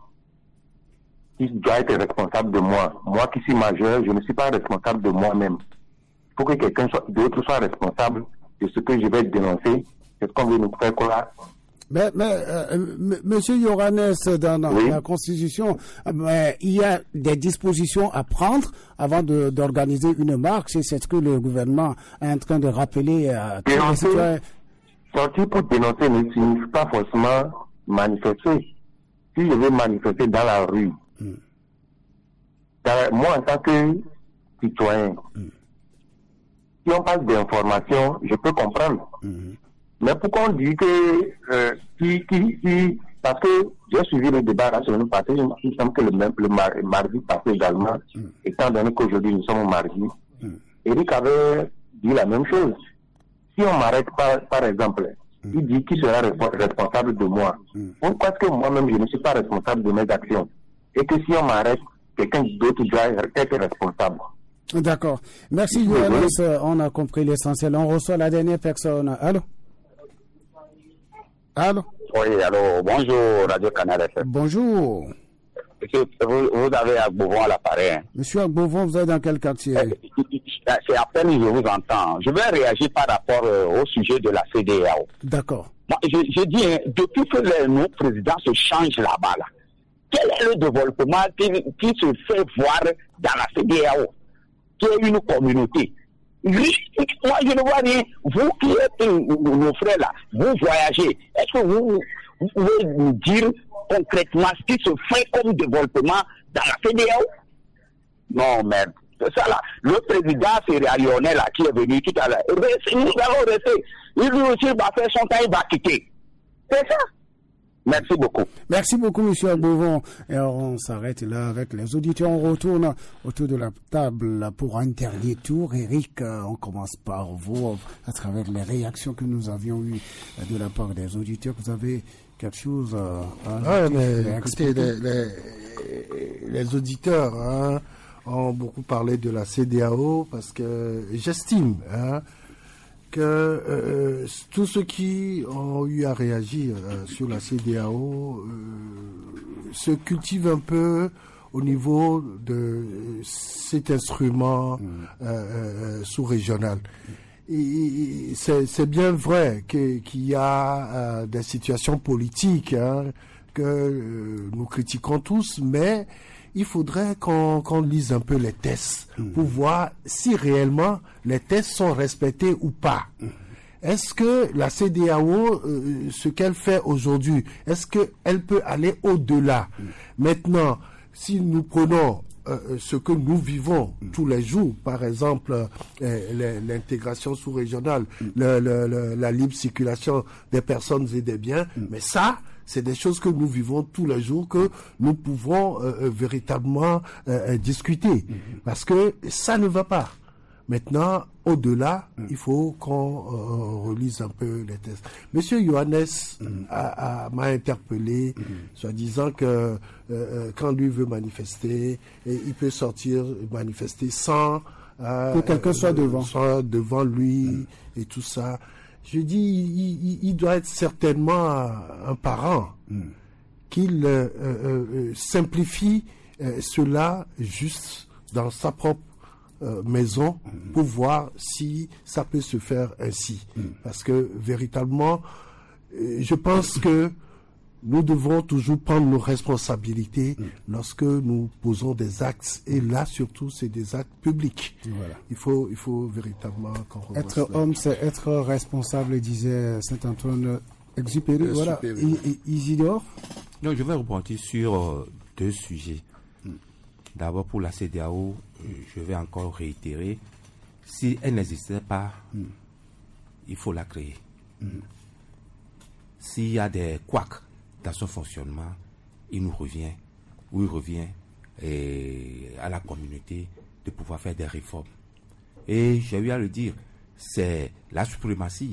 Il doit être responsable de moi. Moi qui suis majeur, je ne suis pas responsable de moi-même. Il faut que quelqu'un d'autre soit responsable de ce que je vais dénoncer. C'est ce qu'on veut nous faire quoi? Mais, mais euh, m- Monsieur Yoranes, dans, dans oui. la Constitution, mais il y a des dispositions à prendre avant de, d'organiser une marche. C'est ce que le gouvernement est en train de rappeler à tous les citoyens. Sortir pour dénoncer ne signifie pas forcément manifester. Si je veux manifester dans la rue, mm. dans, moi en tant que citoyen, mm. si on parle d'information, je peux comprendre. Mm. Mais pourquoi on dit que, euh, qui, qui, qui, parce que j'ai suivi le débat la semaine passée, il me semble que le, même, le mar, mardi passé également, mm. étant donné qu'aujourd'hui nous sommes au mardi, mm. Eric avait dit la même chose. Si on m'arrête par, par exemple, mm. il dit qui sera responsable de moi. Mm. Pourquoi est-ce que moi-même je ne suis pas responsable de mes actions? Et que si on m'arrête, quelqu'un d'autre doit être responsable. D'accord. Merci Yohannes, on a compris l'essentiel. On reçoit la dernière personne. Allô? Allô? Oui, allô, bonjour Radio Canal F M. Bonjour. Monsieur, vous, vous avez Agbovon à l'appareil. Hein. Monsieur Agbovon, vous êtes dans quel quartier? C'est à peine que je vous entends. Je vais réagir par rapport euh, au sujet de la C D A O. D'accord. Moi, je, je dis, hein, depuis que les, nos présidents se changent là-bas, là, quel est le développement qui, qui se fait voir dans la C D A O, qui est une communauté? Moi, je ne vois rien. Vous qui êtes nos frères là, vous voyagez. Est-ce que vous, vous pouvez nous dire concrètement ce qui se fait comme développement dans la C D A O. Non, mais c'est ça là. Le président Sierra Leone là, qui est venu tout à l'heure, nous allons rester. Il lui aussi va faire son temps, il va quitter. C'est ça. Merci beaucoup. Merci beaucoup, M. Bouvon. Et on s'arrête là avec les auditeurs. On retourne autour de la table pour un dernier tour. Eric, on commence par vous, à travers les réactions que nous avions eues de la part des auditeurs. Vous avez quelque chose à ouais, mais écoutez, les, les, les auditeurs hein, ont beaucoup parlé de la C D A O parce que j'estime hein, que euh, tous ceux qui ont eu à réagir euh, sur la C D A O euh, se cultivent un peu au niveau de cet instrument mmh. euh, euh, sous-régional. Et c'est, c'est bien vrai que, qu'il y a euh, des situations politiques hein, que euh, nous critiquons tous, mais il faudrait qu'on, qu'on lise un peu les tests mmh. pour voir si réellement les tests sont respectés ou pas. Mmh. Est-ce que la C D A O, euh, ce qu'elle fait aujourd'hui, est-ce qu'elle peut aller au-delà? Mmh. Maintenant, si nous prenons euh, ce que nous vivons mmh. tous les jours, par exemple euh, l'intégration sous-régionale, mmh. le, le, le, la libre circulation des personnes et des biens, mmh. mais ça, c'est des choses que nous vivons tous les jours, que nous pouvons euh, véritablement euh, discuter. Mmh. Parce que ça ne va pas. Maintenant, au-delà, mmh. il faut qu'on euh, relise un peu les tests. Monsieur Johannes mmh. a, a, m'a interpellé, mmh. soit disant que euh, quand lui veut manifester, et il peut sortir manifester sans euh, que quelqu'un soit devant, soit devant lui mmh. et tout ça. Je dis, il, il, il doit être certainement un parent mmh. qu'il euh, euh, simplifie euh, cela juste dans sa propre euh, maison mmh. pour voir si ça peut se faire ainsi. Mmh. Parce que véritablement, euh, je pense que nous devons toujours prendre nos responsabilités mmh. lorsque nous posons des actes. Et là, surtout, c'est des actes publics. Voilà. Il faut, il faut véritablement qu'on revoie être cela. Homme, c'est être responsable, disait Saint-Antoine Exupéry. Euh, voilà. I- I- Isidore. Non, je vais rebondir sur euh, deux sujets. Mmh. D'abord, pour la C D A O, euh, je vais encore réitérer. Si elle n'existait pas, mmh. il faut la créer. Mmh. S'il y a des couacs dans son fonctionnement, il nous revient, ou il revient et à la communauté de pouvoir faire des réformes. Et j'ai eu à le dire, c'est la suprématie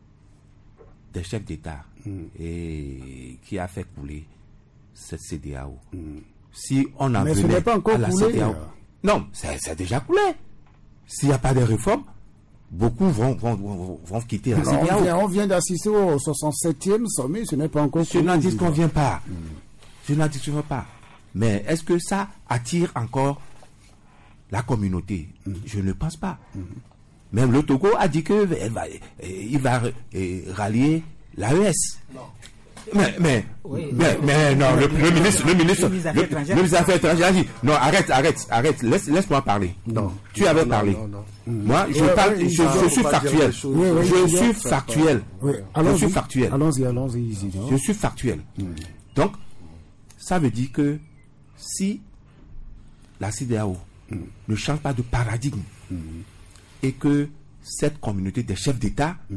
des chefs d'État mm. et qui a fait couler cette C D A O. Mm. Si on en Mais venait ce n'est pas encore à la coulé, C D A O, non, c'est, c'est déjà coulé. S'il n'y a pas de réforme, beaucoup vont, vont, vont, vont quitter la C D A O. On vient, on vient d'assister au soixante-septième sommet, ce n'est pas encore Je n'en dis qu'on ne vient pas. Mm. Je n'en dis qu'on ne vient pas. Mais est-ce que ça attire encore la communauté? Mm. Je ne pense pas. Mm. Même le Togo a dit qu'il va, il va rallier l'A E S. Non. Mais, mais, oui, mais, mais, mais non, le, le ministre, le ministre, le ministre des Affaires étrangères a dit, non, arrête, arrête, arrête, laisse, laisse-moi parler. Non. Tu avais non, parlé. Non, non, non. Moi, je oui, parle, oui, je, je, je suis factuel. Oui, oui, je suis factuel. Oui. Je suis factuel. Allons-y, allons-y, Isidore. Je suis factuel. Mm. Donc, ça veut dire que si la C D A O mm. ne change pas de paradigme, mm. et que cette communauté des chefs d'État mm.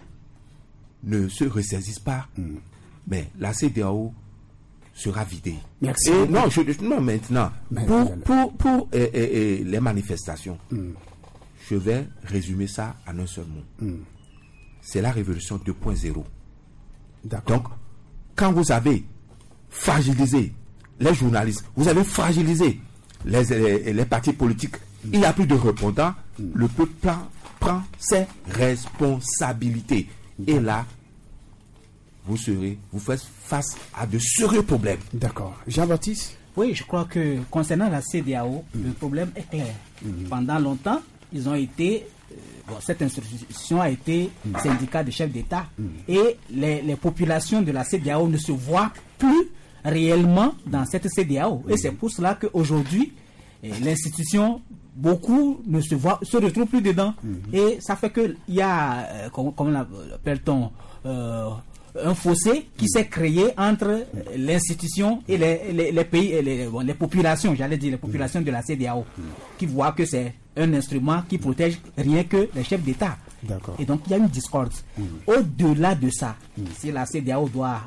ne se ressaisisse pas, mm. mais la C D A O sera vidée. Merci. Et non, je, non, maintenant, mais pour, pour, pour et, et, et les manifestations, mm. je vais résumer ça en un seul mot. Mm. C'est la révolution deux point zéro. D'accord. Donc, quand vous avez fragilisé les journalistes, vous avez fragilisé les, les, les partis politiques, mm. il n'y a plus de répondants, mm. le peuple prend, prend ses responsabilités. Mm. Et là, vous serez, vous faites face à de sérieux problèmes. D'accord. Jean-Baptiste? Oui, je crois que concernant la C D A O, mm. le problème est clair. Mm. Pendant longtemps, ils ont été, euh, bon, cette institution a été mm. syndicat de chefs d'État. Mm. Et les, les populations de la C D A O ne se voient plus réellement dans cette C D A O. Mm. Et c'est pour cela qu'aujourd'hui, eh, l'institution, beaucoup ne se voient, se retrouvent plus dedans. Mm. Et ça fait qu'il y a, euh, comment, comment l'appelle-t-on, euh, un fossé qui s'est créé entre l'institution et les, les, les pays, et les, bon, les populations, j'allais dire les populations de la C E D E A O, qui voient que c'est un instrument qui protège rien que les chefs d'État. D'accord. Et donc il y a une discorde. Mmh. Au-delà de ça, mmh. si la C E D E A O doit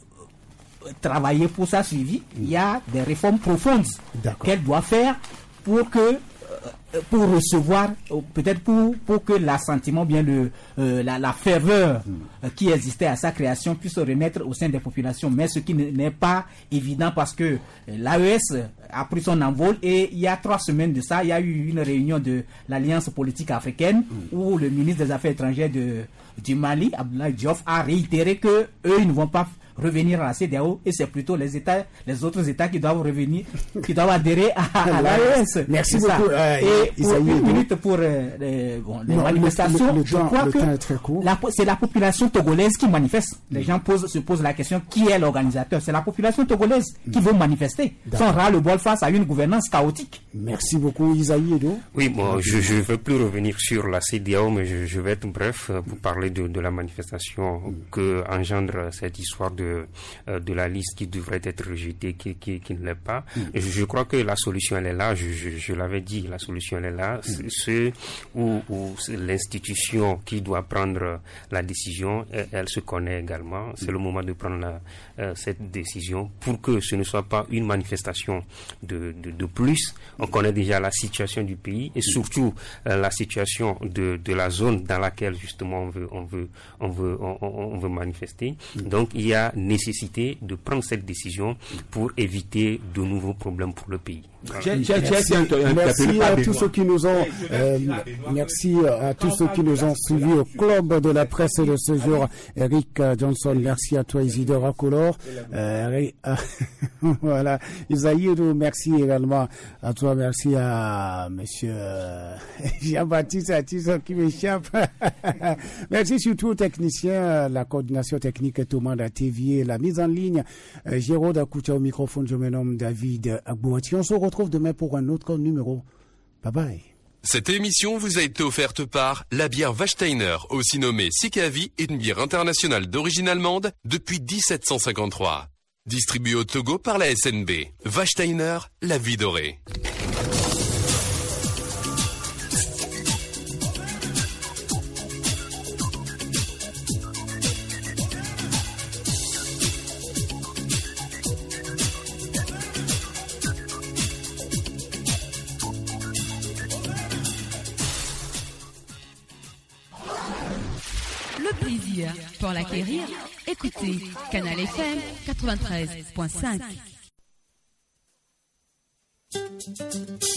euh, travailler pour sa suivi, mmh. il y a des réformes profondes qu'elle doit faire pour que euh, pour recevoir, euh, peut-être pour, pour que l'assentiment, bien le, euh, la, la ferveur mmh. euh, qui existait à sa création puisse se remettre au sein des populations. Mais ce qui n'est pas évident parce que euh, l'A E S a pris son envol et il y a trois semaines de ça, il y a eu une réunion de l'Alliance politique africaine mmh. où le ministre des Affaires étrangères de, du Mali, Abdoulaye Diop, a réitéré que eux ils ne vont pas revenir à la C E D E A O et c'est plutôt les États, les autres États qui doivent revenir, qui doivent adhérer à, à l'A E S. Merci beaucoup. Euh, et pour une minute pour euh, les, bon, les non, manifestations, le, le, je crois que c'est la population togolaise qui manifeste. Les mmh. gens posent, se posent la question qui est l'organisateur. C'est la population togolaise mmh. qui veut manifester. Sans ras-le-bol face à une gouvernance chaotique. Merci beaucoup, Isaïe Edo. Oui, bon, je ne veux plus revenir sur la C E D E A O, mais je, je vais être bref pour parler de, de la manifestation mmh. que engendre cette histoire de de la liste qui devrait être rejetée, qui, qui, qui ne l'est pas. Mm. Je, je crois que la solution, elle est là. Je, je, je l'avais dit, la solution, elle est là. Mm. C'est où, où l'institution qui doit prendre la décision, elle, elle se connaît également. C'est mm. le moment de prendre la, euh, cette décision pour que ce ne soit pas une manifestation de, de, de plus. On connaît déjà la situation du pays et surtout euh, la situation de, de la zone dans laquelle justement on veut, on veut, on veut, on, on veut manifester. Mm. Donc, il y a nécessité de prendre cette décision pour éviter de nouveaux problèmes pour le pays. Merci, merci à tous ceux qui nous ont euh, merci à tous ceux qui nous ont suivis au club de la presse de ce jour. Eric Johnson, merci à toi Isidore Akolor. Euh, voilà, Isaïe, merci également à toi, merci à monsieur Jean-Baptiste Attiso qui m'échappe. Merci surtout aux techniciens, la coordination technique Thomas Datévier, la mise en ligne euh, Jérôme Akoucha au microphone, je me nomme David Agbouati. On se retrouve demain pour un autre numéro. Bye bye. Cette émission vous a été offerte par la bière Wachsteiner, aussi nommée Sikavi, une bière internationale d'origine allemande depuis dix-sept cent cinquante-trois. Distribuée au Togo par la S N B. Wachsteiner, la vie dorée. Pour l'acquérir, écoutez Canal F M quatre-vingt-treize point cinq.